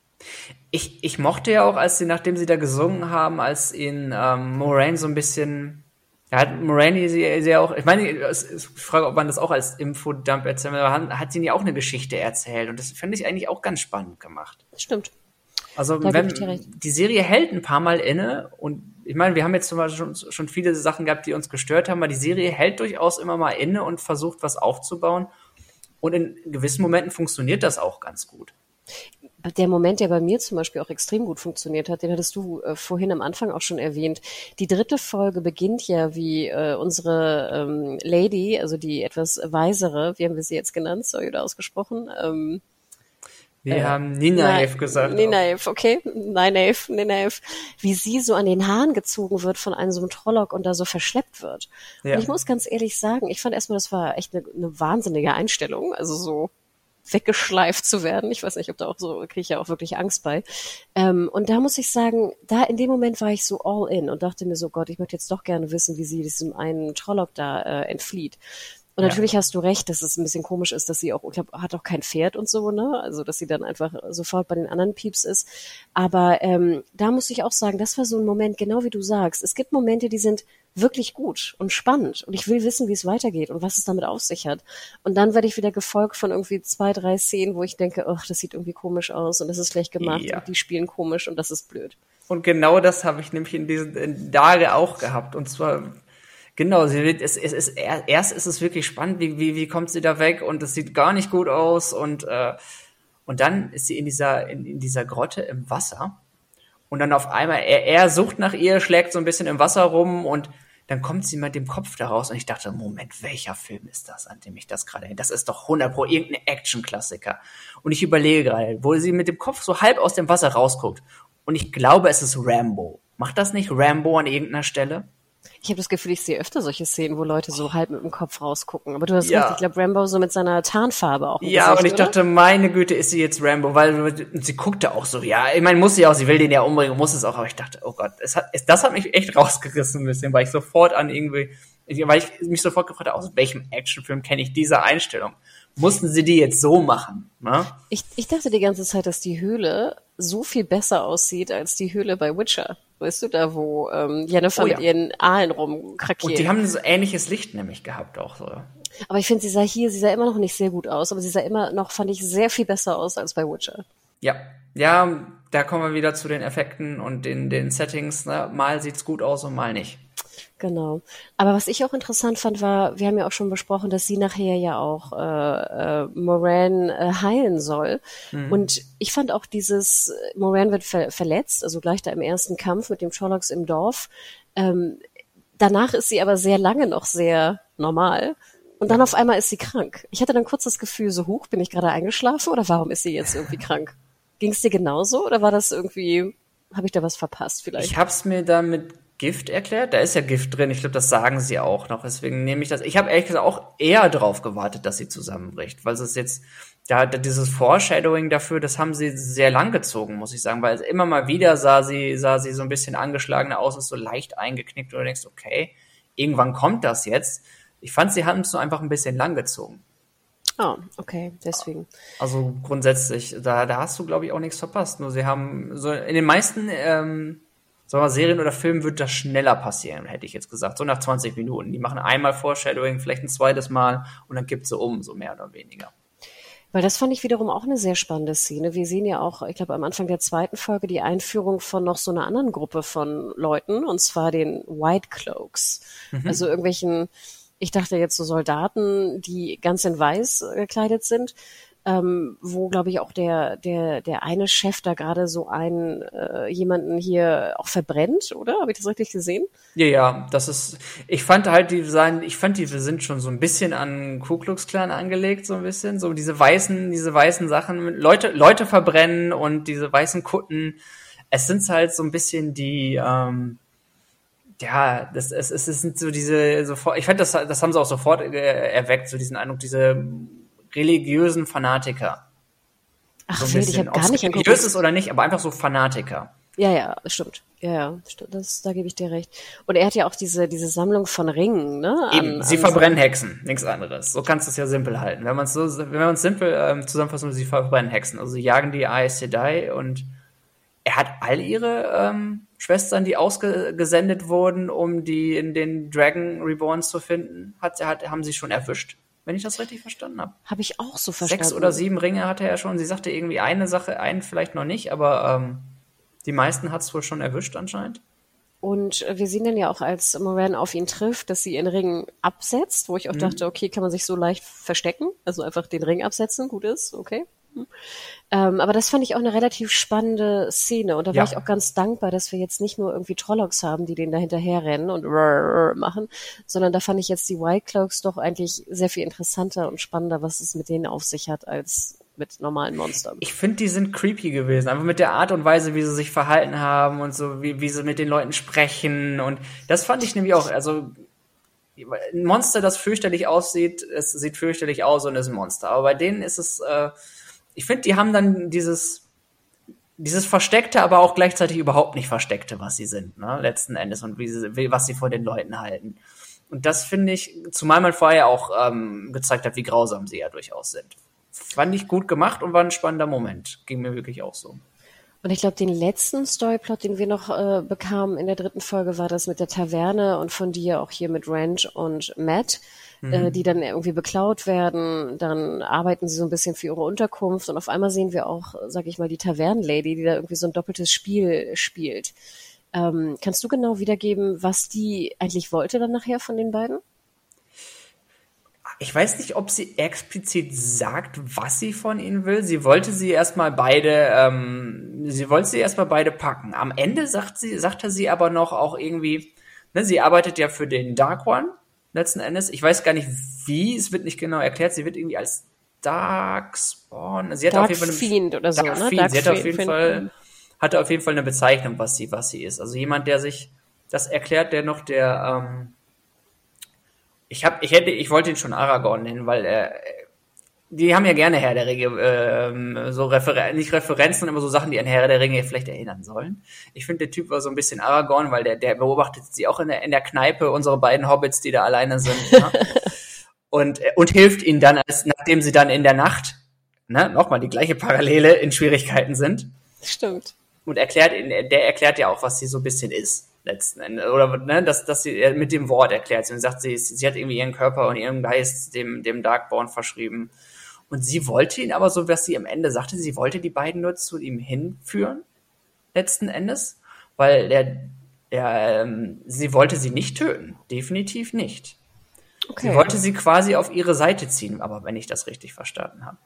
Ich mochte ja auch, nachdem sie da gesungen haben, als ihn Moraine so ein bisschen, ja, hat Moraine sie auch, ich meine, ich frage, ob man das auch als Infodump erzählt, aber hat sie ja auch eine Geschichte erzählt und das finde ich eigentlich auch ganz spannend gemacht. Stimmt. Also die Serie hält ein paar Mal inne und ich meine, wir haben jetzt zum Beispiel schon viele Sachen gehabt, die uns gestört haben, aber die Serie hält durchaus immer mal inne und versucht, was aufzubauen. Und in gewissen Momenten funktioniert das auch ganz gut. Der Moment, der bei mir zum Beispiel auch extrem gut funktioniert hat, den hattest du vorhin am Anfang auch schon erwähnt. Die 3. Folge beginnt ja wie unsere Lady, also die etwas weisere, wie haben wir sie jetzt genannt, sorry, oder ausgesprochen? Wir haben Nynaeve gesagt. Nynaeve, okay. Nynaeve. Wie sie so an den Haaren gezogen wird von einem so einem Trolloc und da so verschleppt wird. Ja. Und ich muss ganz ehrlich sagen, ich fand erstmal, das war echt eine wahnsinnige Einstellung. Also so weggeschleift zu werden. Ich weiß nicht, ob da auch so, kriege ich ja auch wirklich Angst bei. Und da muss ich sagen, da in dem Moment war ich so all in und dachte mir so, Gott, ich möchte jetzt doch gerne wissen, wie sie diesem einen Trolloc da entflieht. Und natürlich hast du recht, dass es ein bisschen komisch ist, dass sie auch, ich glaube, hat auch kein Pferd und so, ne? Also, dass sie dann einfach sofort bei den anderen Pieps ist. Aber da muss ich auch sagen, das war so ein Moment, genau wie du sagst. Es gibt Momente, die sind wirklich gut und spannend. Und ich will wissen, wie es weitergeht und was es damit auf sich hat. Und dann werde ich wieder gefolgt von irgendwie 2, 3 Szenen, wo ich denke, ach, das sieht irgendwie komisch aus und das ist schlecht gemacht und die spielen komisch und das ist blöd. Und genau das habe ich nämlich in diesen Tagen auch gehabt. Und zwar genau, erst ist es wirklich spannend, wie kommt sie da weg und es sieht gar nicht gut aus und dann ist sie in dieser Grotte im Wasser und dann auf einmal, er sucht nach ihr, schlägt so ein bisschen im Wasser rum und dann kommt sie mit dem Kopf da raus und ich dachte, Moment, welcher Film ist das, an dem ich das gerade, das ist doch 100% irgendein Action-Klassiker. Und ich überlege gerade, wo sie mit dem Kopf so halb aus dem Wasser rausguckt und ich glaube, es ist Rambo. Macht das nicht Rambo an irgendeiner Stelle? Ich habe das Gefühl, ich sehe öfter solche Szenen, wo Leute so halb mit dem Kopf rausgucken. Aber du hast recht, ich glaube, Rambo so mit seiner Tarnfarbe auch. Ja, Gesicht, und ich dachte, meine Güte, ist sie jetzt Rambo? Weil sie guckte auch so, ja, ich meine, muss sie auch, sie will den ja umbringen, muss es auch. Aber ich dachte, oh Gott, das hat mich echt rausgerissen ein bisschen, weil ich sofort weil ich mich sofort gefragt habe, aus welchem Actionfilm kenne ich diese Einstellung? Mussten sie die jetzt so machen? Ne? Ich dachte die ganze Zeit, dass die Höhle so viel besser aussieht als die Höhle bei Witcher. Weißt du, da wo Jennifer mit ihren Aalen rumkrakeelt. Und die haben so ähnliches Licht nämlich gehabt auch so. Aber ich finde, sie sah immer noch nicht sehr gut aus, aber sie sah immer noch, fand ich, sehr viel besser aus als bei Witcher. Ja, da kommen wir wieder zu den Effekten und den Settings. Ne? Mal sieht's gut aus und mal nicht. Genau. Aber was ich auch interessant fand, war, wir haben ja auch schon besprochen, dass sie nachher ja auch Moraine heilen soll. Mhm. Und ich fand auch Moraine wird verletzt, also gleich da im ersten Kampf mit dem Trollocs im Dorf. Danach ist sie aber sehr lange noch sehr normal. Und dann auf einmal ist sie krank. Ich hatte dann kurz das Gefühl, so hoch, bin ich gerade eingeschlafen oder warum ist sie jetzt irgendwie krank? Ging es dir genauso oder war das irgendwie, habe ich da was verpasst vielleicht? Ich hab's mir da mit Gift erklärt. Da ist ja Gift drin. Ich glaube, das sagen sie auch noch. Deswegen nehme ich das. Ich habe ehrlich gesagt auch eher drauf gewartet, dass sie zusammenbricht, weil es jetzt dieses Foreshadowing dafür, das haben sie sehr lang gezogen, muss ich sagen, weil immer mal wieder sah sie so ein bisschen angeschlagener aus, ist so leicht eingeknickt und du denkst, okay, irgendwann kommt das jetzt. Ich fand, sie haben es nur einfach ein bisschen lang gezogen. Oh, okay, deswegen. Also grundsätzlich, da hast du, glaube ich, auch nichts verpasst. Nur sie haben so in den meisten Serien oder Filmen wird das schneller passieren, hätte ich jetzt gesagt. So nach 20 Minuten. Die machen einmal Foreshadowing, vielleicht ein zweites Mal und dann kippt sie um, so mehr oder weniger. Weil das fand ich wiederum auch eine sehr spannende Szene. Wir sehen ja auch, ich glaube, am Anfang der zweiten Folge die Einführung von noch so einer anderen Gruppe von Leuten, und zwar den White Cloaks. Also irgendwelchen, ich dachte jetzt so Soldaten, die ganz in weiß gekleidet sind, wo, glaube ich, auch der eine Chef da gerade so einen jemanden hier auch verbrennt, oder? Habe ich das richtig gesehen? Ja, das ist, ich fand halt, wir sind schon so ein bisschen an Ku Klux Klan angelegt, so ein bisschen, so diese weißen Sachen, Leute verbrennen und diese weißen Kutten, es sind halt so ein bisschen die, ja, es sind so diese, sofort, ich fand, das haben sie auch sofort erweckt, so diesen Eindruck, diese religiösen Fanatiker. Ach, So ein wild, ich bisschen, habe ob gar es nicht angeguckt. religiös ist oder nicht, aber einfach so Fanatiker. Ja, das stimmt. Ja, stimmt. Da gebe ich dir recht. Und er hat ja auch diese Sammlung von Ringen, ne? Eben, sie verbrennen Hexen, nichts anderes. So kannst du es ja simpel halten. Wenn man es simpel zusammenfassen will, sie verbrennen Hexen. Also sie jagen die Aes Sedai und er hat all ihre Schwestern, die ausgesendet wurden, um die in den Dragon Reborns zu finden, haben sie schon erwischt, wenn ich das richtig verstanden habe. Habe ich auch so verstanden. 6 oder 7 Ringe hatte er schon. Sie sagte irgendwie eine Sache, einen vielleicht noch nicht, aber die meisten hat es wohl schon erwischt anscheinend. Und wir sehen dann ja auch, als Moran auf ihn trifft, dass sie ihren Ring absetzt, wo ich auch dachte, okay, kann man sich so leicht verstecken? Also einfach den Ring absetzen, gut ist, okay. Aber das fand ich auch eine relativ spannende Szene. Und da war ich auch ganz dankbar, dass wir jetzt nicht nur irgendwie Trollocs haben, die denen da hinterherrennen und machen, sondern da fand ich jetzt die White Cloaks doch eigentlich sehr viel interessanter und spannender, was es mit denen auf sich hat, als mit normalen Monstern. Ich finde, die sind creepy gewesen. Einfach mit der Art und Weise, wie sie sich verhalten haben und so, wie sie mit den Leuten sprechen. Und das fand ich nämlich auch, also ein Monster, das fürchterlich aussieht, es sieht fürchterlich aus und ist ein Monster. Aber bei denen ist es, ich finde, die haben dann dieses Versteckte, aber auch gleichzeitig überhaupt nicht Versteckte, was sie sind, ne, letzten Endes, und was sie vor den Leuten halten. Und das finde ich, zumal man vorher auch gezeigt hat, wie grausam sie ja durchaus sind. Fand ich gut gemacht und war ein spannender Moment. Ging mir wirklich auch so. Und ich glaube, den letzten Storyplot, den wir noch bekamen in der 3. Folge, war das mit der Taverne und von dir auch hier mit Ranch und Matt, die dann irgendwie beklaut werden. Dann arbeiten sie so ein bisschen für ihre Unterkunft und auf einmal sehen wir auch, sag ich mal, die Tavernenlady, die da irgendwie so ein doppeltes Spiel spielt. Kannst du genau wiedergeben, was die eigentlich wollte dann nachher von den beiden? Ich weiß nicht, ob sie explizit sagt, was sie von ihnen will. Sie wollte sie erstmal beide packen. Am Ende sagte sie aber noch auch irgendwie, ne, sie arbeitet ja für den Dark One, letzten Endes. Ich weiß gar nicht wie, es wird nicht genau erklärt. Sie wird irgendwie als Darkspawn, sie hatte Dark auf jeden Fall Fiend oder so, Dark ne? Fiend. Dark Sie Fiend. hatte auf jeden Fall eine Bezeichnung, was sie ist. Also jemand, der sich das erklärt, der noch der, ich wollte ihn schon Aragorn nennen, weil die haben ja gerne Herr der Ringe, so nicht Referenzen, aber so Sachen, die an Herr der Ringe vielleicht erinnern sollen. Ich finde, der Typ war so ein bisschen Aragorn, weil der beobachtet sie auch in der Kneipe, unsere beiden Hobbits, die da alleine sind, ne? und hilft ihnen dann, nachdem sie dann in der Nacht, ne, nochmal die gleiche Parallele, in Schwierigkeiten sind. Stimmt. Und der erklärt ja auch, was sie so ein bisschen ist, letzten Endes. Oder, ne, dass sie mit dem Wort erklärt. Sie sagt, sie hat irgendwie ihren Körper und ihren Geist dem Darkborn verschrieben. Und sie wollte ihn aber, so was sie am Ende sagte, sie wollte die beiden nur zu ihm hinführen, letzten Endes, weil sie wollte sie nicht töten. Definitiv nicht. Okay. Sie wollte sie quasi auf ihre Seite ziehen, aber wenn ich das richtig verstanden habe.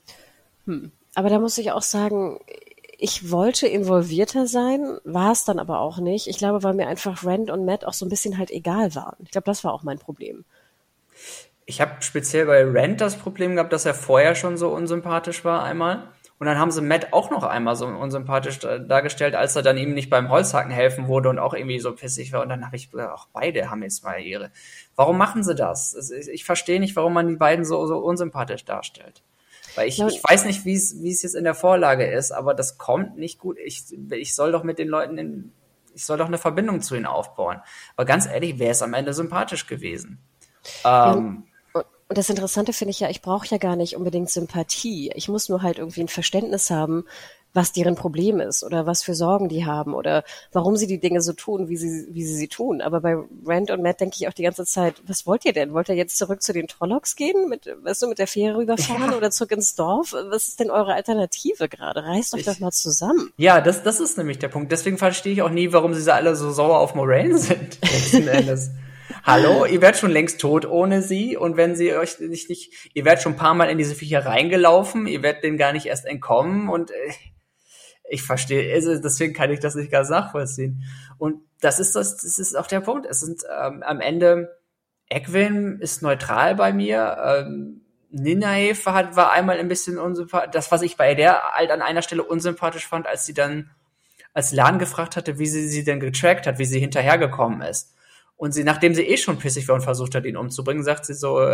Aber da muss ich auch sagen, ich wollte involvierter sein, war es dann aber auch nicht. Ich glaube, weil mir einfach Rand und Matt auch so ein bisschen halt egal waren. Ich glaube, das war auch mein Problem. Ich habe speziell bei Rand das Problem gehabt, dass er vorher schon so unsympathisch war einmal. Und dann haben sie Matt auch noch einmal so unsympathisch dargestellt, als er dann ihm nicht beim Holzhacken helfen wurde und auch irgendwie so pissig war. Und dann habe ich gesagt, auch beide haben jetzt mal ihre. Warum machen sie das? Ich verstehe nicht, warum man die beiden so unsympathisch darstellt. Weil ich weiß nicht, wie es jetzt in der Vorlage ist, aber das kommt nicht gut. Ich soll doch mit den Leuten ich soll doch eine Verbindung zu ihnen aufbauen. Aber ganz ehrlich, wäre es am Ende sympathisch gewesen. Und das Interessante finde ich ja, ich brauche ja gar nicht unbedingt Sympathie. Ich muss nur halt irgendwie ein Verständnis haben, was deren Problem ist oder was für Sorgen die haben oder warum sie die Dinge so tun, wie sie tun. Aber bei Rand und Matt denke ich auch die ganze Zeit, was wollt ihr denn? Wollt ihr jetzt zurück zu den Trollocks gehen, mit der Fähre rüberfahren oder zurück ins Dorf? Was ist denn eure Alternative gerade? Reißt euch doch mal zusammen. Ja, das ist nämlich der Punkt. Deswegen verstehe ich auch nie, warum sie alle so sauer auf Moraine sind, letzten Endes. Hallo, ihr werdet schon längst tot ohne sie und wenn sie euch nicht, ihr werdet schon ein paar Mal in diese Viecher reingelaufen, ihr werdet denen gar nicht erst entkommen und ich verstehe, also deswegen kann ich das nicht ganz nachvollziehen. Und das ist auch der Punkt. Es sind am Ende, Egwene ist neutral bei mir, Nynaeve war einmal ein bisschen unsympathisch. Das, was ich bei der halt an einer Stelle unsympathisch fand, als Lan gefragt hatte, wie sie denn getrackt hat, wie sie hinterhergekommen ist. Und nachdem sie schon pissig war und versucht hat, ihn umzubringen, sagt sie so,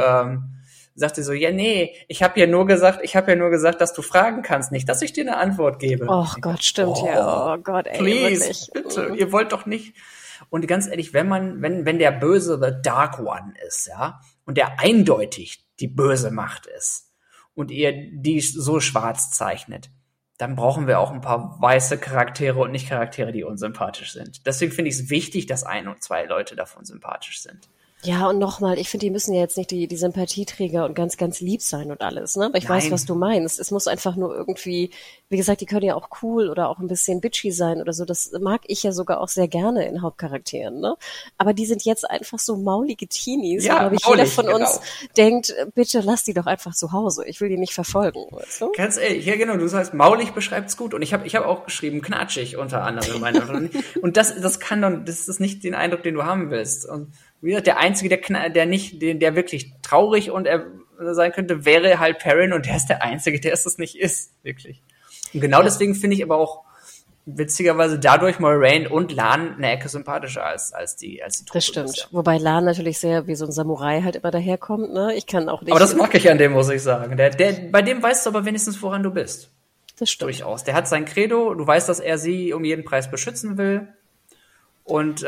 ja, nee, ich habe ja nur gesagt, dass du fragen kannst, nicht, dass ich dir eine Antwort gebe. Oh Gott, stimmt, ja. Oh Gott, ey, please, wirklich. Bitte, ihr wollt doch nicht. Und ganz ehrlich, wenn der Böse The Dark One ist, ja, und der eindeutig die böse Macht ist und ihr die so schwarz zeichnet, dann brauchen wir auch ein paar weiße Charaktere und nicht Charaktere, die unsympathisch sind. Deswegen finde ich es wichtig, dass 1 und 2 Leute davon sympathisch sind. Ja, und nochmal, ich finde, die müssen ja jetzt nicht die Sympathieträger und ganz, ganz lieb sein und alles, ne? Aber ich weiß, was du meinst. Es muss einfach nur irgendwie, wie gesagt, die können ja auch cool oder auch ein bisschen bitchy sein oder so. Das mag ich ja sogar auch sehr gerne in Hauptcharakteren, ne? Aber die sind jetzt einfach so maulige Teenies. Ja, glaube ich, jeder von uns denkt, bitte lass die doch einfach zu Hause. Ich will die nicht verfolgen, weißt du? Ganz ehrlich, ja genau, du sagst, maulig beschreibt's gut. Und ich hab auch geschrieben, knatschig unter anderem. Und das ist nicht den Eindruck, den du haben willst. Und wie gesagt, der Einzige, der wirklich traurig und sein könnte, wäre halt Perrin und der ist der Einzige, der es nicht ist, wirklich. Und genau deswegen finde ich aber auch witzigerweise dadurch Moiraine und Lan eine Ecke sympathischer als die Truppe. Das stimmt. Ja. Wobei Lan natürlich sehr wie so ein Samurai halt immer daherkommt, ne? Ich kann auch nicht. Aber das mag ich an dem, muss ich sagen. Bei dem weißt du aber wenigstens, woran du bist. Das stimmt. Durchaus. Der hat sein Credo, du weißt, dass er sie um jeden Preis beschützen will. Und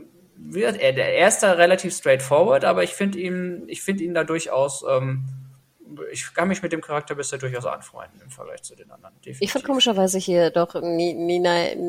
er ist da relativ straightforward, aber ich finde ihn da durchaus, ich kann mich mit dem Charakter bisher durchaus anfreunden im Vergleich zu den anderen. Definitiv. Ich fand komischerweise hier doch Nynaeve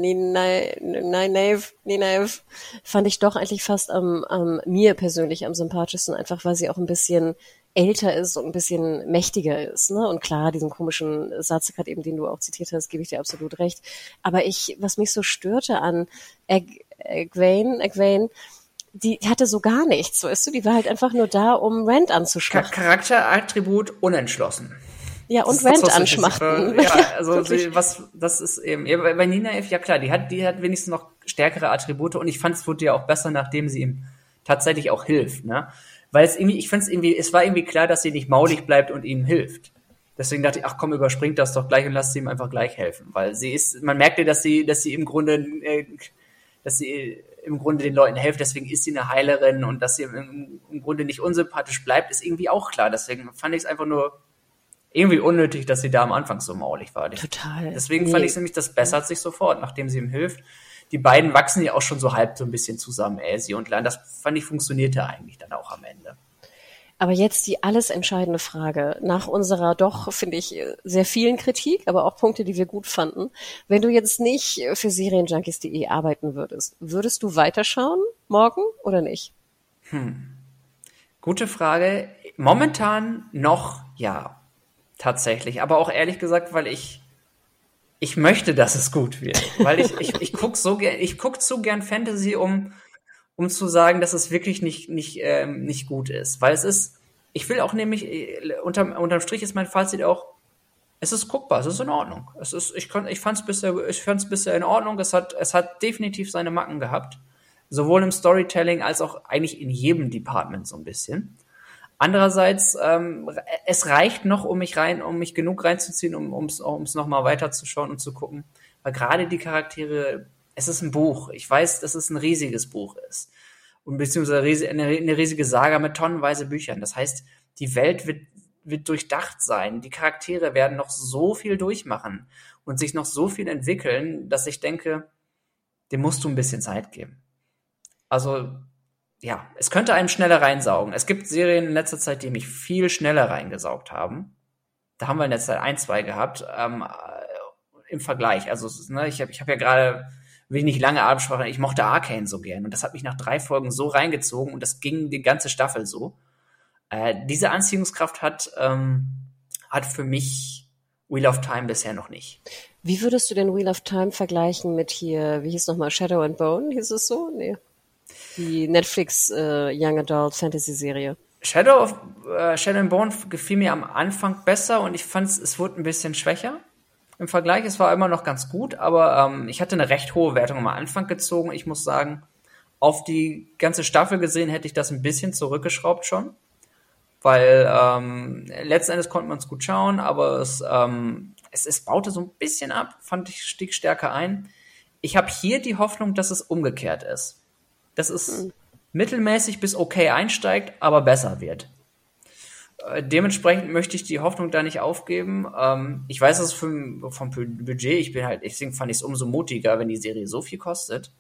fand ich doch eigentlich fast mir persönlich am sympathischsten, einfach weil sie auch ein bisschen älter ist und ein bisschen mächtiger ist, ne? Und klar, diesen komischen Satz gerade eben, den du auch zitiert hast, gebe ich dir absolut recht. Aber was mich so störte an Egwene, die hatte so gar nichts, weißt du? Die war halt einfach nur da, um Rand anzuschmachten. Charakterattribut unentschlossen. Ja, und Rand anschmachten. Ja, also das ist eben, bei Nynaeve, ja klar, die hat wenigstens noch stärkere Attribute und ich fand, es wurde ja auch besser, nachdem sie ihm tatsächlich auch hilft, ne? Weil es war irgendwie klar, dass sie nicht maulig bleibt und ihm hilft. Deswegen dachte ich, ach komm, überspringt das doch gleich und lasst sie ihm einfach gleich helfen. Weil man merkt ja, dass sie im Grunde den Leuten hilft, deswegen ist sie eine Heilerin und dass sie im Grunde nicht unsympathisch bleibt, ist irgendwie auch klar. Deswegen fand ich es einfach nur irgendwie unnötig, dass sie da am Anfang so maulig war. Total. Deswegen fand ich es nämlich, das bessert sich sofort, nachdem sie ihm hilft. Die beiden wachsen ja auch schon so halb so ein bisschen zusammen, sie und Lan. Das fand ich funktionierte eigentlich dann auch am Ende. Aber jetzt die alles entscheidende Frage. Nach unserer doch, finde ich, sehr vielen Kritik, aber auch Punkte, die wir gut fanden. Wenn du jetzt nicht für Serienjunkies.de arbeiten würdest du weiterschauen morgen oder nicht? Gute Frage. Momentan noch ja, tatsächlich. Aber auch ehrlich gesagt, weil ich möchte, dass es gut wird. Weil ich guck zu gern Fantasy, um zu sagen, dass es wirklich nicht gut ist. Weil ich will auch nämlich, unterm Strich ist mein Fazit auch, es ist guckbar, es ist in Ordnung. Ich fand's bisher in Ordnung, es hat definitiv seine Macken gehabt. Sowohl im Storytelling als auch eigentlich in jedem Department so ein bisschen. Andererseits, es reicht noch, um mich genug reinzuziehen, um's nochmal weiterzuschauen und zu gucken. Weil gerade die Charaktere, es ist ein Buch. Ich weiß, dass es ein riesiges Buch ist. Und beziehungsweise eine riesige Saga mit tonnenweise Büchern. Das heißt, die Welt wird durchdacht sein. Die Charaktere werden noch so viel durchmachen und sich noch so viel entwickeln, dass ich denke, dem musst du ein bisschen Zeit geben. Also, ja, es könnte einem schneller reinsaugen. Es gibt Serien in letzter Zeit, die mich viel schneller reingesaugt haben. Da haben wir in letzter Zeit 1, 2 gehabt. im Vergleich. Also ich hab ja gerade, will ich nicht lange absprechen, ich mochte Arcane so gern und das hat mich nach 3 Folgen so reingezogen und das ging die ganze Staffel so. Diese Anziehungskraft hat für mich Wheel of Time bisher noch nicht. Wie würdest du denn Wheel of Time vergleichen mit hier, wie hieß nochmal, Shadow and Bone, hieß es so? Nee. Die Netflix Young Adult Fantasy Serie. Shadow and Bone gefiel mir am Anfang besser und ich fand es wurde ein bisschen schwächer. Im Vergleich, es war immer noch ganz gut, aber ich hatte eine recht hohe Wertung am Anfang gezogen. Ich muss sagen, auf die ganze Staffel gesehen hätte ich das ein bisschen zurückgeschraubt schon, weil letzten Endes konnte man es gut schauen, aber es baute so ein bisschen ab, fand ich, stieg stärker ein. Ich habe hier die Hoffnung, dass es umgekehrt ist. Dass es mittelmäßig bis okay einsteigt, aber besser wird. Dementsprechend möchte ich die Hoffnung da nicht aufgeben. Ich weiß, dass es vom Budget, deswegen fand ich es umso mutiger, wenn die Serie so viel kostet.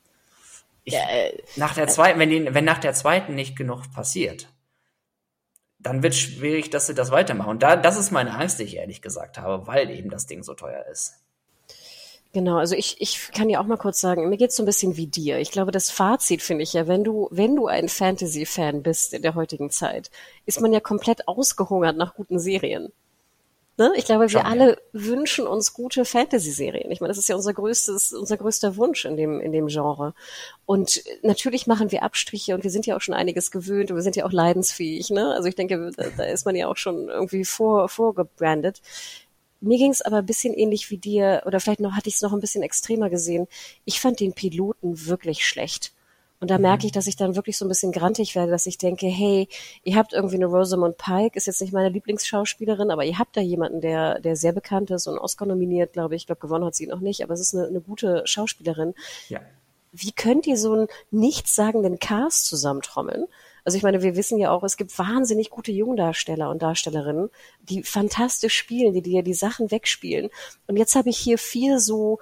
Nach der zweiten, wenn nach der zweiten nicht genug passiert, dann wird es schwierig, dass sie das weitermachen. Und das ist meine Angst, die ich ehrlich gesagt habe, weil eben das Ding so teuer ist. Genau, also ich kann ja auch mal kurz sagen, mir geht's so ein bisschen wie dir. Ich glaube, das Fazit finde ich ja, wenn du ein Fantasy-Fan bist in der heutigen Zeit, ist man ja komplett ausgehungert nach guten Serien. Ne? Ich glaube, wir alle wünschen uns gute Fantasy-Serien. Ich meine, das ist ja unser größter Wunsch in dem Genre. Und natürlich machen wir Abstriche und wir sind ja auch schon einiges gewöhnt und wir sind ja auch leidensfähig. Ne? Also ich denke, da ist man ja auch schon irgendwie vorgebrandet. Mir ging es aber ein bisschen ähnlich wie dir, oder vielleicht hatte ich es noch ein bisschen extremer gesehen. Ich fand den Piloten wirklich schlecht. Und da merke ich, dass ich dann wirklich so ein bisschen grantig werde, dass ich denke, hey, ihr habt irgendwie eine Rosamund Pike, ist jetzt nicht meine Lieblingsschauspielerin, aber ihr habt da jemanden, der sehr bekannt ist und Oscar nominiert, glaube ich. Ich glaube, gewonnen hat sie noch nicht, aber es ist eine gute Schauspielerin. Ja. Wie könnt ihr so einen nichtssagenden Cast zusammentrommeln? Also ich meine, wir wissen ja auch, es gibt wahnsinnig gute Jungdarsteller und Darstellerinnen, die fantastisch spielen, die dir die Sachen wegspielen. Und jetzt habe ich hier viel so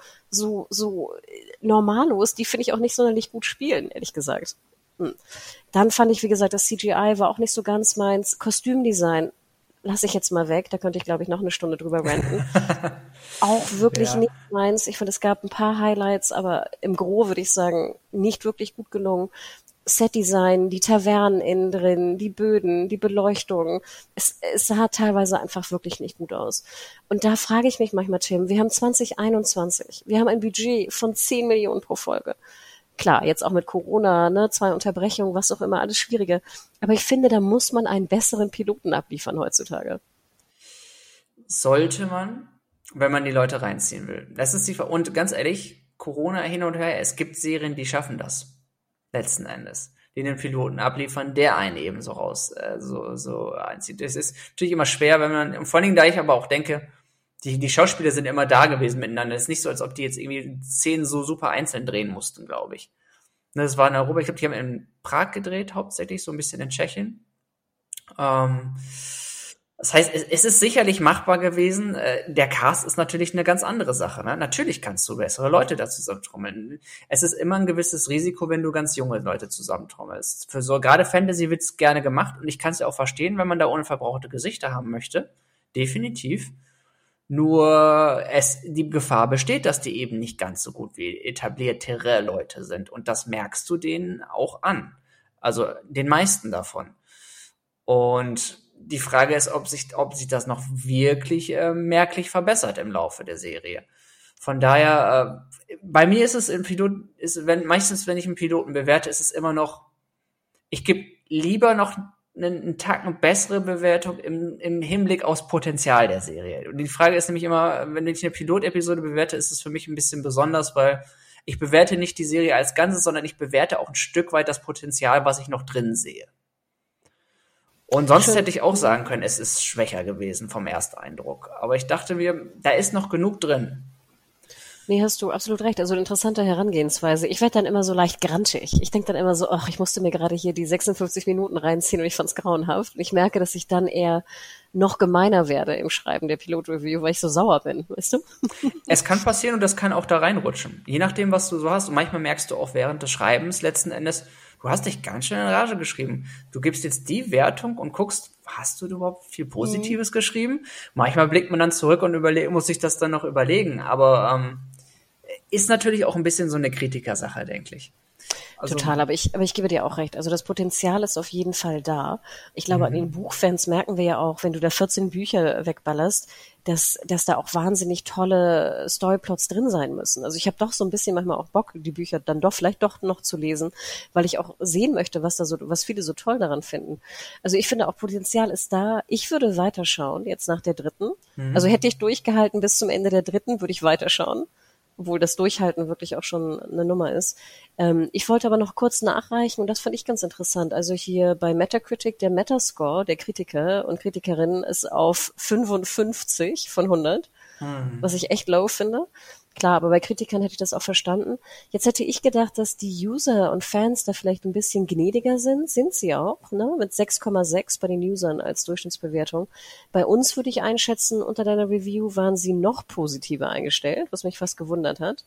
Normalos, die finde ich auch nicht sonderlich gut spielen, ehrlich gesagt. Dann fand ich, wie gesagt, das CGI war auch nicht so ganz meins. Kostümdesign lasse ich jetzt mal weg, da könnte ich, glaube ich, noch eine Stunde drüber ranten. Auch wirklich nicht meins. Ich finde, es gab ein paar Highlights, aber im Gros würde ich sagen, nicht wirklich gut gelungen. Setdesign, die Tavernen innen drin, die Böden, die Beleuchtung. Es sah teilweise einfach wirklich nicht gut aus. Und da frage ich mich manchmal, Tim, wir haben 2021. Wir haben ein Budget von 10 Millionen pro Folge. Klar, jetzt auch mit Corona, 2 Unterbrechungen, was auch immer, alles schwierige. Aber ich finde, da muss man einen besseren Piloten abliefern heutzutage. Sollte man, wenn man die Leute reinziehen will. Das ist und ganz ehrlich, Corona hin und her, es gibt Serien, die schaffen das. Letzten Endes, die den Piloten abliefern, der einen eben so raus, so einzieht. Es ist natürlich immer schwer, wenn man, vor allen Dingen, da ich aber auch denke, die Schauspieler sind immer da gewesen miteinander. Es ist nicht so, als ob die jetzt irgendwie Szenen so super einzeln drehen mussten, glaube ich. Das war in Europa, ich glaube, die haben in Prag gedreht, hauptsächlich, so ein bisschen in Tschechien. Das heißt, es ist sicherlich machbar gewesen. Der Cast ist natürlich eine ganz andere Sache. Ne? Natürlich kannst du bessere Leute da zusammentrommeln. Es ist immer ein gewisses Risiko, wenn du ganz junge Leute zusammentrommelst. Für so gerade Fantasy wird's gerne gemacht und ich kann es ja auch verstehen, wenn man da unverbrauchte Gesichter haben möchte. Definitiv. Nur die Gefahr besteht, dass die eben nicht ganz so gut wie etabliertere Leute sind. Und das merkst du denen auch an. Also den meisten davon. Und die Frage ist, ob sich das noch wirklich merklich verbessert im Laufe der Serie. Von daher, bei mir ist es meistens, wenn ich einen Piloten bewerte, ist es immer noch, ich gebe lieber noch einen Tacken bessere Bewertung im Hinblick aufs Potenzial der Serie. Und die Frage ist nämlich immer, wenn ich eine Pilotepisode bewerte, ist es für mich ein bisschen besonders, weil ich bewerte nicht die Serie als Ganzes, sondern ich bewerte auch ein Stück weit das Potenzial, was ich noch drin sehe. Und sonst hätte ich auch sagen können, es ist schwächer gewesen vom Ersteindruck. Aber ich dachte mir, da ist noch genug drin. Nee, hast du absolut recht. Also eine interessante Herangehensweise. Ich werde dann immer so leicht grantig. Ich denke dann immer so, ach, ich musste mir gerade hier die 56 Minuten reinziehen und ich fand's grauenhaft. Und ich merke, dass ich dann eher noch gemeiner werde im Schreiben der Pilot-Review, weil ich so sauer bin, weißt du? Es kann passieren und das kann auch da reinrutschen. Je nachdem, was du so hast. Und manchmal merkst du auch während des Schreibens letzten Endes, du hast dich ganz schön in Rage geschrieben. Du gibst jetzt die Wertung und guckst, hast du überhaupt viel Positives geschrieben? Manchmal blickt man dann zurück und muss sich das dann noch überlegen, aber ist natürlich auch ein bisschen so eine Kritikersache, denke ich. Also, total, aber ich gebe dir auch recht. Also das Potenzial ist auf jeden Fall da. Ich glaube, an den Buchfans merken wir ja auch, wenn du da 14 Bücher wegballerst, dass da auch wahnsinnig tolle Storyplots drin sein müssen. Also ich habe doch so ein bisschen manchmal auch Bock, die Bücher dann doch vielleicht doch noch zu lesen, weil ich auch sehen möchte, was viele so toll daran finden. Also ich finde auch Potenzial ist da. Ich würde weiterschauen, jetzt nach der dritten. Also hätte ich durchgehalten bis zum Ende der dritten, würde ich weiterschauen. Obwohl das Durchhalten wirklich auch schon eine Nummer ist. Ich wollte aber noch kurz nachreichen und das fand ich ganz interessant. Also hier bei Metacritic, der Metascore der Kritiker und Kritikerinnen ist auf 55 von 100, was ich echt low finde. Klar, aber bei Kritikern hätte ich das auch verstanden. Jetzt hätte ich gedacht, dass die User und Fans da vielleicht ein bisschen gnädiger sind. Sind sie auch, ne? Mit 6,6 bei den Usern als Durchschnittsbewertung. Bei uns würde ich einschätzen, unter deiner Review waren sie noch positiver eingestellt, was mich fast gewundert hat.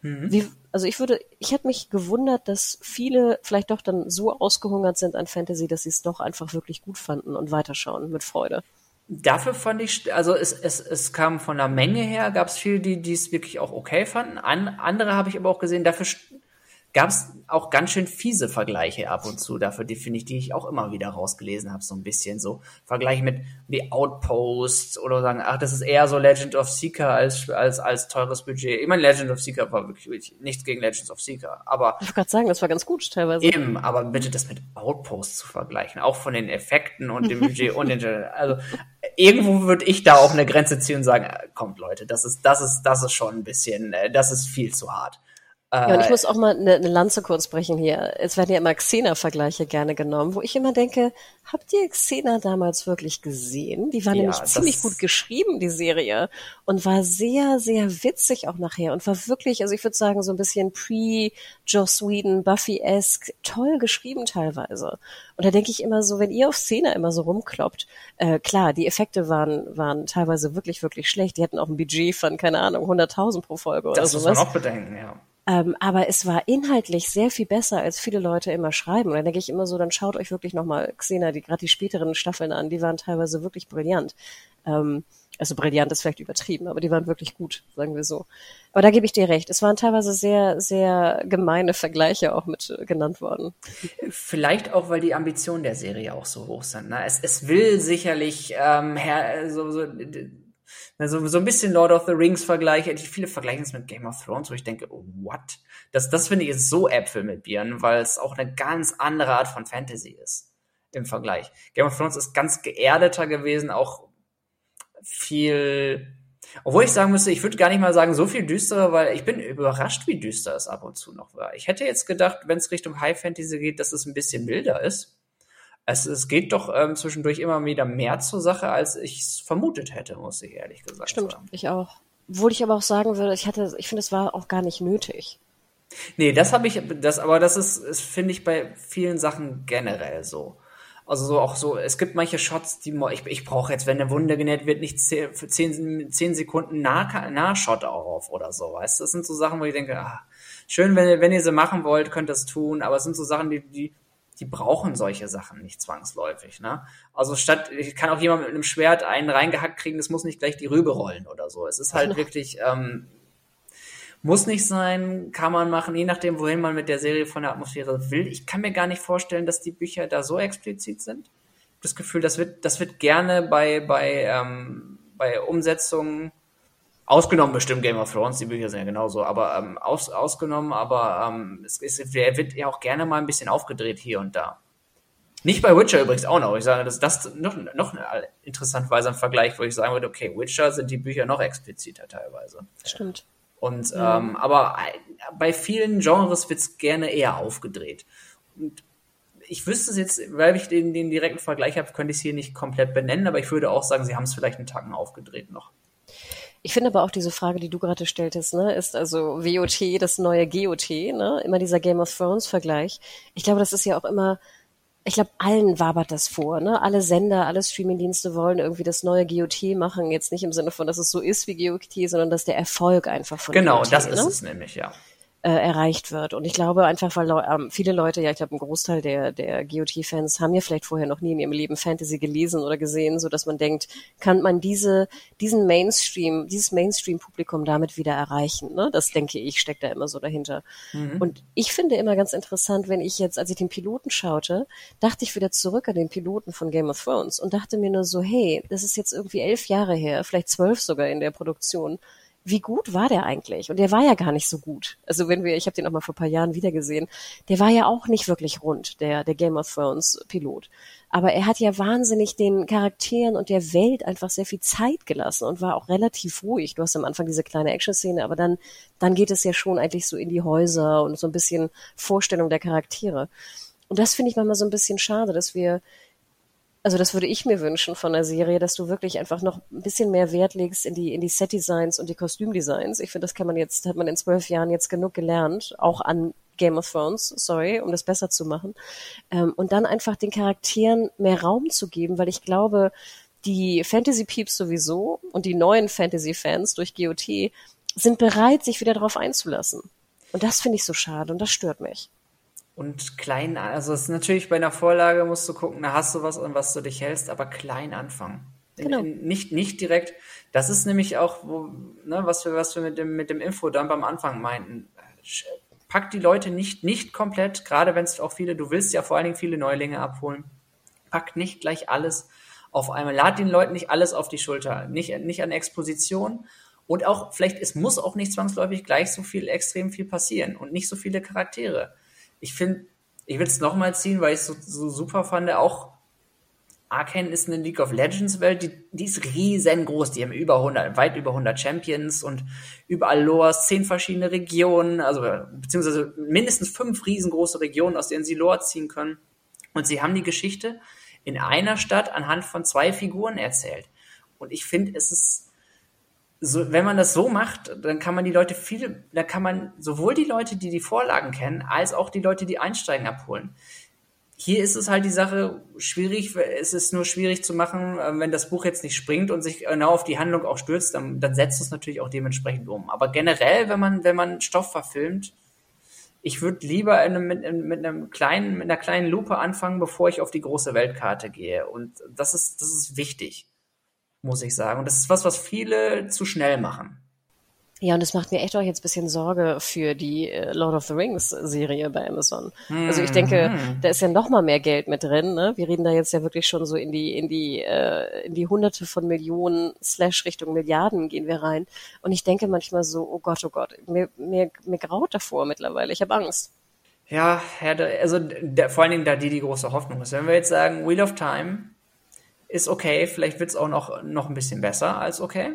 Ich hätte mich gewundert, dass viele vielleicht doch dann so ausgehungert sind an Fantasy, dass sie es doch einfach wirklich gut fanden und weiterschauen mit Freude. dafür fand ich, also es kam von der Menge her, gab es viele, die es wirklich auch okay fanden. Andere habe ich aber auch gesehen, dafür gab es auch ganz schön fiese Vergleiche ab und zu, dafür die ich auch immer wieder rausgelesen habe, so ein bisschen so Vergleiche mit wie Outpost oder sagen, ach, das ist eher so Legend of Seeker als teures Budget. Ich meine, Legend of Seeker war wirklich nichts gegen Legends of Seeker, aber Ich wollte gerade sagen, das war ganz gut teilweise. eben, aber bitte das mit Outpost zu vergleichen, auch von den Effekten und dem Budget und also irgendwo würde ich da auch eine Grenze ziehen und sagen, kommt Leute, das ist schon ein bisschen, das ist viel zu hart. Ja, und ich muss auch mal eine Lanze kurz brechen hier. Es werden ja immer Xena-Vergleiche gerne genommen, wo ich immer denke, habt ihr Xena damals wirklich gesehen? Die war nämlich ziemlich gut geschrieben, die Serie, und war sehr, sehr witzig auch nachher und war wirklich, also ich würde sagen, so ein bisschen pre-Joss Whedon, Buffy-esque, toll geschrieben teilweise. Und da denke ich immer so, wenn ihr auf Xena immer so rumkloppt, klar, die Effekte waren teilweise wirklich, wirklich schlecht. Die hatten auch ein Budget von, keine Ahnung, 100.000 pro Folge oder sowas. Das muss man auch bedenken, ja. Aber es war inhaltlich sehr viel besser, als viele Leute immer schreiben. Und dann denke ich immer so, dann schaut euch wirklich nochmal Xena, gerade die späteren Staffeln an, die waren teilweise wirklich brillant. Also brillant ist vielleicht übertrieben, aber die waren wirklich gut, sagen wir so. Aber da gebe ich dir recht. Es waren teilweise sehr, sehr gemeine Vergleiche auch mit genannt worden. Vielleicht auch, weil die Ambitionen der Serie auch so hoch sind. Ne? Es will sicherlich so ein bisschen Lord of the Rings Vergleiche. Viele vergleichen es mit Game of Thrones, wo ich denke, oh, what? Das finde ich ist so Äpfel mit Birnen, weil es auch eine ganz andere Art von Fantasy ist im Vergleich. Game of Thrones ist ganz geerdeter gewesen, auch viel, obwohl ich sagen müsste, ich würde gar nicht mal sagen, so viel düsterer, weil ich bin überrascht, wie düster es ab und zu noch war. Ich hätte jetzt gedacht, wenn es Richtung High Fantasy geht, dass es ein bisschen milder ist. Es geht doch zwischendurch immer wieder mehr zur Sache, als ich es vermutet hätte, muss ich ehrlich gesagt Stimmt, sagen. ich auch. Obwohl ich aber auch sagen würde, ich finde, es war auch gar nicht nötig. Nee, das ist, finde ich, bei vielen Sachen generell so. Also so auch so, es gibt manche Shots, ich brauche jetzt, wenn eine Wunde genäht wird, nicht für 10 Sekunden Nahshot auf oder so, weißt du? Das sind so Sachen, wo ich denke, schön, wenn ihr sie machen wollt, könnt ihr es tun, aber es sind so Sachen, die brauchen solche Sachen nicht zwangsläufig, ne? Also ich kann auch jemand mit einem Schwert einen reingehackt kriegen, das muss nicht gleich die Rübe rollen oder so. Es ist halt wirklich, muss nicht sein, kann man machen, je nachdem, wohin man mit der Serie von der Atmosphäre will. Ich kann mir gar nicht vorstellen, dass die Bücher da so explizit sind. Ich habe das Gefühl, das wird gerne bei Umsetzungen, ausgenommen bestimmt Game of Thrones, die Bücher sind ja genauso, aber ausgenommen, aber er wird ja auch gerne mal ein bisschen aufgedreht hier und da. Nicht bei Witcher übrigens auch noch. Ich sage, das noch interessanterweise ein Vergleich, wo ich sagen würde, okay, Witcher sind die Bücher noch expliziter teilweise. Stimmt. Und aber bei vielen Genres wird's gerne eher aufgedreht. Und ich wüsste es jetzt, weil ich den direkten Vergleich habe, könnte ich es hier nicht komplett benennen, aber ich würde auch sagen, sie haben es vielleicht einen Tacken aufgedreht noch. Ich finde aber auch diese Frage, die du gerade stelltest, ne, ist also WOT das neue GOT, ne, immer dieser Game of Thrones Vergleich. Ich glaube, das ist ja auch immer, ich glaube, allen wabert das vor, ne, alle Sender, alle Streamingdienste wollen irgendwie das neue GOT machen, jetzt nicht im Sinne von, dass es so ist wie GOT, sondern dass der Erfolg einfach von genau, GOT, das ist es nämlich, ja. erreicht wird. Und ich glaube einfach, weil viele Leute, ja, ich glaube, ein Großteil der GOT-Fans haben ja vielleicht vorher noch nie in ihrem Leben Fantasy gelesen oder gesehen, so dass man denkt, kann man dieses Mainstream-Publikum damit wieder erreichen, ne? Das denke ich, steckt da immer so dahinter. Und ich finde immer ganz interessant, wenn ich jetzt, als ich den Piloten schaute, dachte ich wieder zurück an den Piloten von Game of Thrones und dachte mir nur so, hey, das ist jetzt irgendwie 11 Jahre her, vielleicht 12 sogar in der Produktion. Wie gut war der eigentlich? Und der war ja gar nicht so gut. Also ich habe den auch mal vor ein paar Jahren wiedergesehen, der war ja auch nicht wirklich rund, der Game of Thrones Pilot. Aber er hat ja wahnsinnig den Charakteren und der Welt einfach sehr viel Zeit gelassen und war auch relativ ruhig. Du hast am Anfang diese kleine Action-Szene, aber dann geht es ja schon eigentlich so in die Häuser und so ein bisschen Vorstellung der Charaktere. Und das finde ich manchmal so ein bisschen schade, also das würde ich mir wünschen von der Serie, dass du wirklich einfach noch ein bisschen mehr Wert legst in die Set-Designs und die Kostümdesigns. Ich finde, hat man in 12 Jahren jetzt genug gelernt, auch an Game of Thrones, um das besser zu machen. Und dann einfach den Charakteren mehr Raum zu geben, weil ich glaube, die Fantasy-Peeps sowieso und die neuen Fantasy-Fans durch GOT sind bereit, sich wieder darauf einzulassen. Und das finde ich so schade und das stört mich. Und klein, also es ist natürlich bei einer Vorlage, musst du gucken, da hast du was, an was du dich hältst, aber klein anfangen. Genau. Nicht direkt. Das ist nämlich auch, was wir mit dem Infodump am Anfang meinten. Pack die Leute nicht komplett, gerade wenn es auch du willst ja vor allen Dingen viele Neulinge abholen. Pack nicht gleich alles auf einmal. Lad den Leuten nicht alles auf die Schulter. Nicht an Exposition. Und auch, es muss auch nicht zwangsläufig gleich extrem viel passieren und nicht so viele Charaktere. Ich will es nochmal ziehen, weil ich es so super fand, auch Arcane ist eine League of Legends Welt, die ist riesengroß, die haben weit über 100 Champions und überall Lores, 10 verschiedene Regionen, also beziehungsweise mindestens 5 riesengroße Regionen, aus denen sie Lore ziehen können. Und sie haben die Geschichte in einer Stadt anhand von 2 Figuren erzählt. Und ich finde, es ist so, wenn man das so macht, dann kann man sowohl die Leute, die Vorlagen kennen, als auch die Leute, die einsteigen, abholen. Hier ist es halt die Sache schwierig, es ist nur schwierig zu machen, wenn das Buch jetzt nicht springt und sich genau auf die Handlung auch stürzt, dann setzt es natürlich auch dementsprechend um. Aber generell, wenn man Stoff verfilmt, ich würde lieber mit einer kleinen Lupe anfangen, bevor ich auf die große Weltkarte gehe. Und das ist wichtig, muss ich sagen. Und das ist was viele zu schnell machen. Ja, und es macht mir echt auch jetzt ein bisschen Sorge für die Lord of the Rings Serie bei Amazon. Also ich denke, da ist ja noch mal mehr Geld mit drin, ne? Wir reden da jetzt ja wirklich schon so in die Hunderte von Millionen / Richtung Milliarden gehen wir rein. Und ich denke manchmal so, oh Gott, mir graut davor mittlerweile. Ich habe Angst. Ja, vor allen Dingen, da die große Hoffnung ist. Wenn wir jetzt sagen, Wheel of Time ist okay, vielleicht wird's auch noch ein bisschen besser als okay.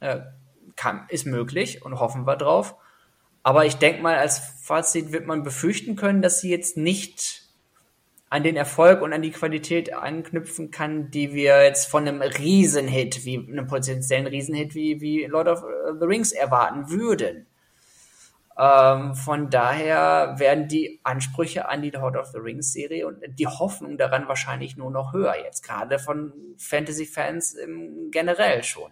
Ist möglich und hoffen wir drauf. Aber ich denke mal, als Fazit wird man befürchten können, dass sie jetzt nicht an den Erfolg und an die Qualität anknüpfen kann, die wir jetzt von einem einem potenziellen Riesenhit wie Lord of the Rings erwarten würden. Von daher werden die Ansprüche an die Lord of the Rings Serie und die Hoffnung daran wahrscheinlich nur noch höher jetzt, gerade von Fantasy-Fans generell schon.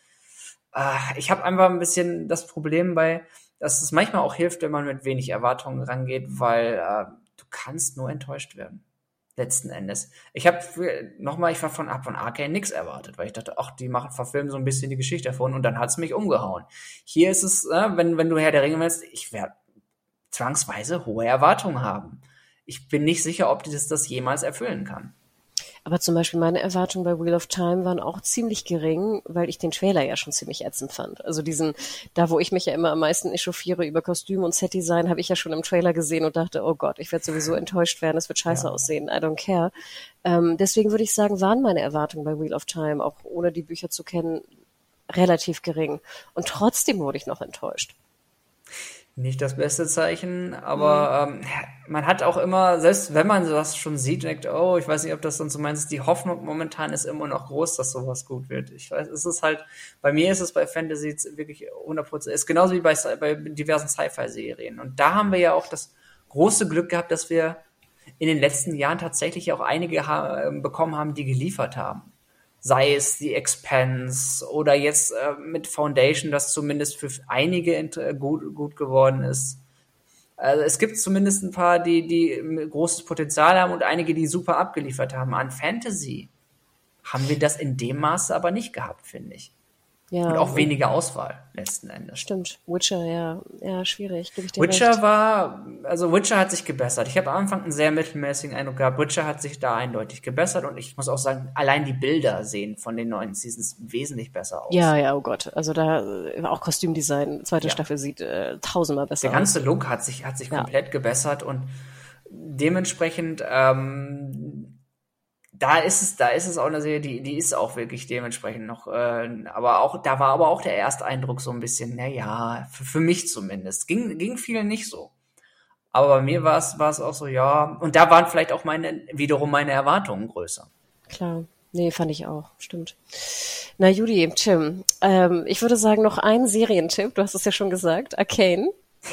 Ich habe einfach ein bisschen das Problem dass es manchmal auch hilft, wenn man mit wenig Erwartungen rangeht, weil du kannst nur enttäuscht werden. Letzten Endes. Ich war von Arcane nichts erwartet, weil ich dachte, die verfilmen so ein bisschen die Geschichte davon und dann hat's mich umgehauen. Hier ist es, wenn du Herr der Ringe willst, ich werde zwangsweise hohe Erwartungen haben. Ich bin nicht sicher, ob das jemals erfüllen kann. Aber zum Beispiel meine Erwartungen bei Wheel of Time waren auch ziemlich gering, weil ich den Trailer ja schon ziemlich ätzend fand. Also da wo ich mich ja immer am meisten echauffiere über Kostüm und Setdesign, habe ich ja schon im Trailer gesehen und dachte, oh Gott, ich werde sowieso enttäuscht werden, es wird scheiße aussehen, I don't care. Deswegen würde ich sagen, waren meine Erwartungen bei Wheel of Time, auch ohne die Bücher zu kennen, relativ gering. Und trotzdem wurde ich noch enttäuscht. Nicht das beste Zeichen, aber man hat auch immer, selbst wenn man sowas schon sieht, denkt, ich weiß nicht, ob das dann so meins ist, die Hoffnung momentan ist immer noch groß, dass sowas gut wird. Ich weiß, bei mir ist es bei Fantasy wirklich 100%, ist genauso wie bei diversen Sci-Fi-Serien. Und da haben wir ja auch das große Glück gehabt, dass wir in den letzten Jahren tatsächlich auch einige bekommen haben, die geliefert haben. Sei es die Expanse oder jetzt mit Foundation, das zumindest für einige gut geworden ist. Also es gibt zumindest ein paar, die großes Potenzial haben und einige, die super abgeliefert haben. An Fantasy haben wir das in dem Maße aber nicht gehabt, finde ich. Ja, Und auch weniger Auswahl letzten Endes. stimmt. Witcher, ja, schwierig, gebe ich dir Witcher recht. Witcher hat sich gebessert. Ich habe am Anfang einen sehr mittelmäßigen Eindruck gehabt. Witcher hat sich da eindeutig gebessert und ich muss auch sagen, allein die Bilder sehen von den neuen Seasons wesentlich besser aus. Ja, oh Gott. Also da auch Kostümdesign, zweite Ja. Staffel sieht tausendmal besser Der aus. ganze Look hat sich komplett gebessert und dementsprechend da ist es auch eine Serie, die ist auch wirklich dementsprechend noch, da war aber auch der Ersteindruck so ein bisschen, naja, für mich zumindest. Ging vielen nicht so. Aber bei mir war es auch so, ja, und da waren vielleicht auch wiederum meine Erwartungen größer. Klar. Nee, fand ich auch. Stimmt. Na, Judy, Tim, ich würde sagen, noch ein Serientipp. Du hast es ja schon gesagt. Arcane.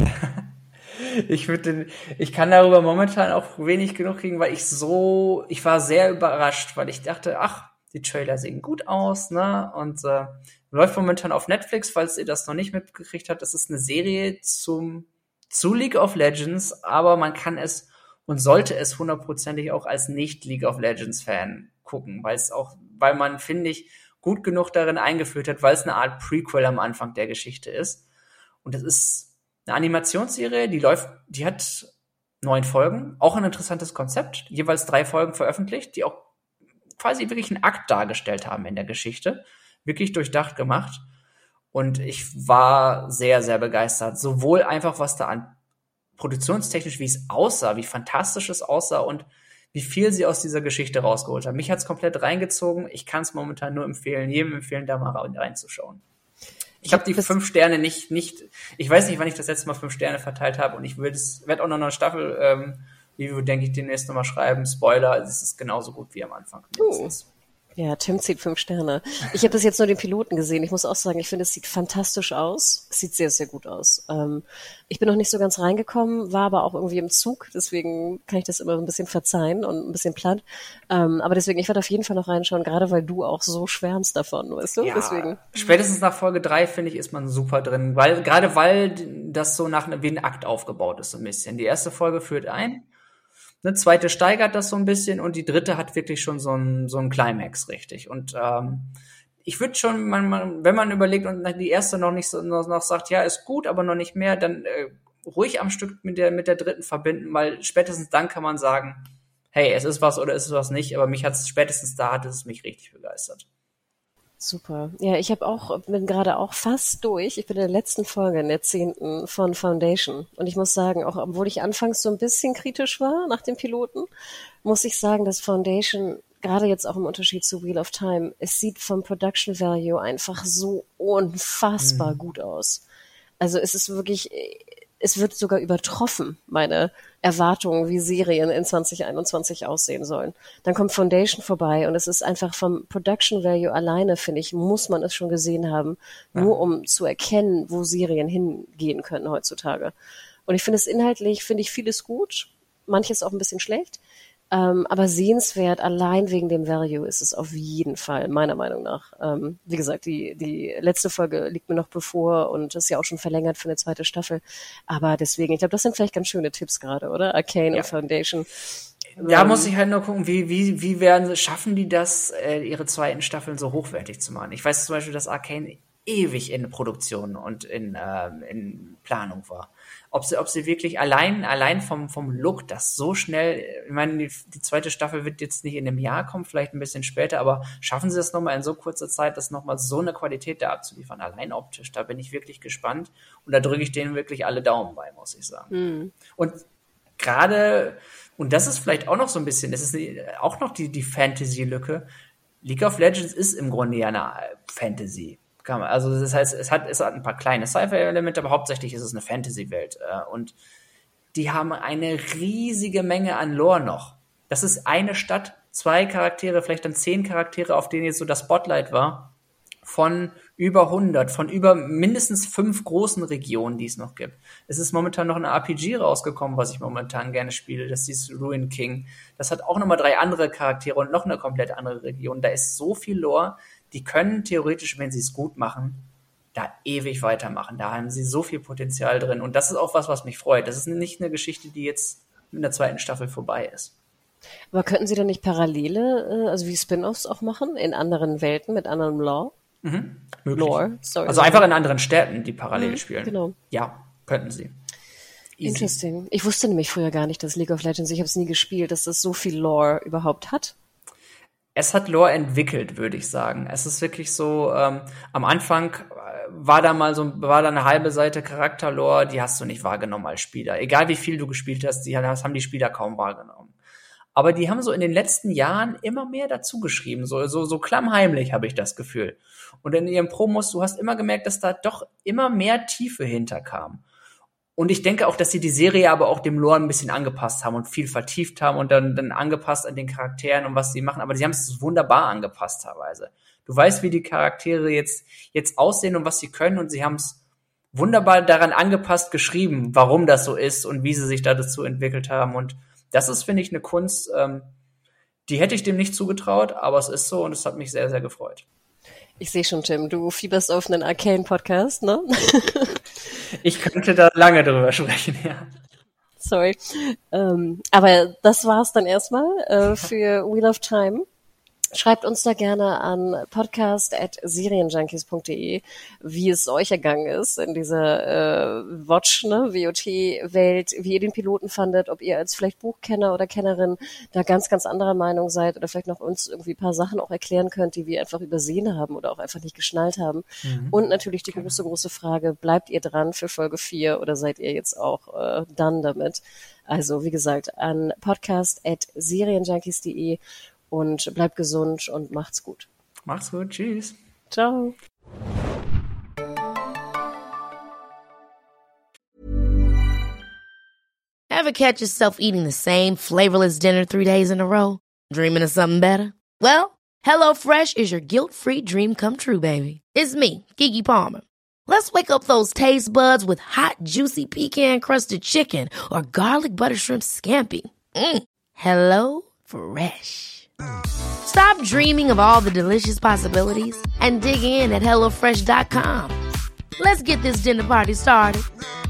Ich kann darüber momentan auch wenig genug kriegen, weil ich war sehr überrascht, weil ich dachte, ach, die Trailer sehen gut aus, ne? Und läuft momentan auf Netflix, falls ihr das noch nicht mitgekriegt habt. Das ist eine Serie zu League of Legends, aber man kann es und sollte es hundertprozentig auch als Nicht-League of Legends-Fan gucken, weil man, finde ich, gut genug darin eingeführt hat, weil es eine Art Prequel am Anfang der Geschichte ist. Und das ist eine Animationsserie, die hat 9 Folgen, auch ein interessantes Konzept, jeweils 3 Folgen veröffentlicht, die auch quasi wirklich einen Akt dargestellt haben in der Geschichte, wirklich durchdacht gemacht. Und ich war sehr, sehr begeistert, sowohl einfach, was da an produktionstechnisch, wie es aussah, wie fantastisch es aussah und wie viel sie aus dieser Geschichte rausgeholt haben. Mich hat's komplett reingezogen. Ich kann es momentan nur jedem empfehlen, da mal reinzuschauen. Ich habe die 5 Sterne nicht, ich weiß nicht, wann ich das letzte Mal 5 Sterne verteilt habe und ich werde auch noch eine Staffel, Review, denke ich, demnächst nochmal schreiben. Spoiler, es ist genauso gut wie am Anfang. Ja, Tim zieht 5 Sterne. Ich habe bis jetzt nur den Piloten gesehen. Ich muss auch sagen, ich finde, es sieht fantastisch aus. Es sieht sehr, sehr gut aus. Ich bin noch nicht so ganz reingekommen, war aber auch irgendwie im Zug. Deswegen kann ich das immer ein bisschen verzeihen und ein bisschen platt. Aber deswegen, ich werde auf jeden Fall noch reinschauen, gerade weil du auch so schwärmst davon, weißt du? Ja, deswegen. Spätestens nach Folge 3, finde ich, ist man super drin. Weil das so wie ein Akt aufgebaut ist, so ein bisschen. Die erste Folge führt ein. Eine zweite steigert das so ein bisschen und die dritte hat wirklich schon so einen Climax, richtig. Und ich würde schon, wenn man überlegt und die erste noch nicht noch sagt, ja, ist gut, aber noch nicht mehr, dann ruhig am Stück mit der dritten verbinden, weil spätestens dann kann man sagen, hey, es ist was oder es ist was nicht, aber hat es mich richtig begeistert. Super. Ja, bin gerade auch fast durch. Ich bin in der letzten Folge, in der 10. von Foundation. Und ich muss sagen, auch obwohl ich anfangs so ein bisschen kritisch war nach dem Piloten, muss ich sagen, dass Foundation, gerade jetzt auch im Unterschied zu Wheel of Time, es sieht vom Production Value einfach so unfassbar gut aus. Also es ist wirklich, es wird sogar übertroffen, meine Erwartungen, wie Serien in 2021 aussehen sollen. Dann kommt Foundation vorbei und es ist einfach vom Production Value alleine, finde ich, muss man es schon gesehen haben, nur um zu erkennen, wo Serien hingehen können heutzutage. Und ich finde es inhaltlich, finde ich vieles gut, manches auch ein bisschen schlecht, aber sehenswert, allein wegen dem Value ist es auf jeden Fall, meiner Meinung nach. Wie gesagt, die letzte Folge liegt mir noch bevor und ist ja auch schon verlängert für eine zweite Staffel. Aber deswegen, ich glaube, das sind vielleicht ganz schöne Tipps gerade, oder? Arcane und Foundation. Da muss ich halt nur gucken, wie schaffen die das, ihre zweiten Staffeln so hochwertig zu machen? Ich weiß zum Beispiel, dass Arcane ewig in Produktion und in Planung war. Ob sie wirklich allein vom Look das so schnell, ich meine, die zweite Staffel wird jetzt nicht in einem Jahr kommen, vielleicht ein bisschen später, aber schaffen sie das nochmal in so kurzer Zeit, das nochmal so eine Qualität da abzuliefern, allein optisch, da bin ich wirklich gespannt und da drücke ich denen wirklich alle Daumen bei, muss ich sagen. Und gerade, und das ist vielleicht auch noch so ein bisschen, das ist auch noch die Fantasy-Lücke, League of Legends ist im Grunde ja eine Fantasy. Also das heißt, es hat ein paar kleine Sci-Fi-Elemente, aber hauptsächlich ist es eine Fantasy-Welt. Und die haben eine riesige Menge an Lore noch. Das ist eine Stadt, 2 Charaktere, vielleicht dann 10 Charaktere, auf denen jetzt so das Spotlight war, von über 100, von über mindestens 5 großen Regionen, die es noch gibt. Es ist momentan noch ein RPG rausgekommen, was ich momentan gerne spiele. Das ist Ruin King. Das hat auch nochmal 3 andere Charaktere und noch eine komplett andere Region. Da ist so viel Lore. Die können theoretisch, wenn sie es gut machen, da ewig weitermachen. Da haben sie so viel Potenzial drin. Und das ist auch was mich freut. Das ist nicht eine Geschichte, die jetzt mit der 2. Staffel vorbei ist. Aber könnten Sie dann nicht Parallele, also wie Spin-offs auch machen, in anderen Welten, mit anderem Lore? Möglich. Also einfach in anderen Städten, die parallel spielen. Genau. Ja, könnten sie. Easy. Interesting. Ich wusste nämlich früher gar nicht, dass League of Legends, ich habe es nie gespielt, dass das so viel Lore überhaupt hat. Es hat Lore entwickelt, würde ich sagen. Es ist wirklich so, am Anfang war da eine halbe Seite Charakterlore, die hast du nicht wahrgenommen als Spieler. Egal wie viel du gespielt hast, das haben die Spieler kaum wahrgenommen. Aber die haben so in den letzten Jahren immer mehr dazu geschrieben, so klammheimlich habe ich das Gefühl. Und in ihren Promos, du hast immer gemerkt, dass da doch immer mehr Tiefe hinterkam. Und ich denke auch, dass sie die Serie aber auch dem Lore ein bisschen angepasst haben und viel vertieft haben und dann angepasst an den Charakteren und was sie machen. Aber sie haben es wunderbar angepasst teilweise. Du weißt, wie die Charaktere jetzt aussehen und was sie können, und sie haben es wunderbar daran angepasst geschrieben, warum das so ist und wie sie sich da dazu entwickelt haben. Und das ist, finde ich, eine Kunst, die hätte ich dem nicht zugetraut, aber es ist so und es hat mich sehr, sehr gefreut. Ich sehe schon, Tim, du fieberst auf einen Arcane-Podcast, ne? Ich könnte da lange drüber sprechen, ja. Sorry. Aber das war's dann erstmal für Wheel of Time. Schreibt uns da gerne an podcast@serienjunkies.de, wie es euch ergangen ist in dieser WOT-Welt, wie ihr den Piloten fandet, ob ihr als vielleicht Buchkenner oder Kennerin da ganz, ganz anderer Meinung seid oder vielleicht noch uns irgendwie ein paar Sachen auch erklären könnt, die wir einfach übersehen haben oder auch einfach nicht geschnallt haben. Und natürlich die große Frage, bleibt ihr dran für Folge 4 oder seid ihr jetzt auch done damit? Also wie gesagt, an podcast@serienjunkies.de. Und bleibt gesund und macht's gut. Macht's gut. Tschüss. Ciao. Ever catch yourself eating the same flavorless dinner 3 days in a row? Dreaming of something better? Well, HelloFresh is your guilt-free dream come true, baby. It's me, Keke Palmer. Let's wake up those taste buds with hot, juicy pecan-crusted chicken or garlic butter shrimp scampi. Hello Fresh. Stop dreaming of all the delicious possibilities and dig in at HelloFresh.com. Let's get this dinner party started.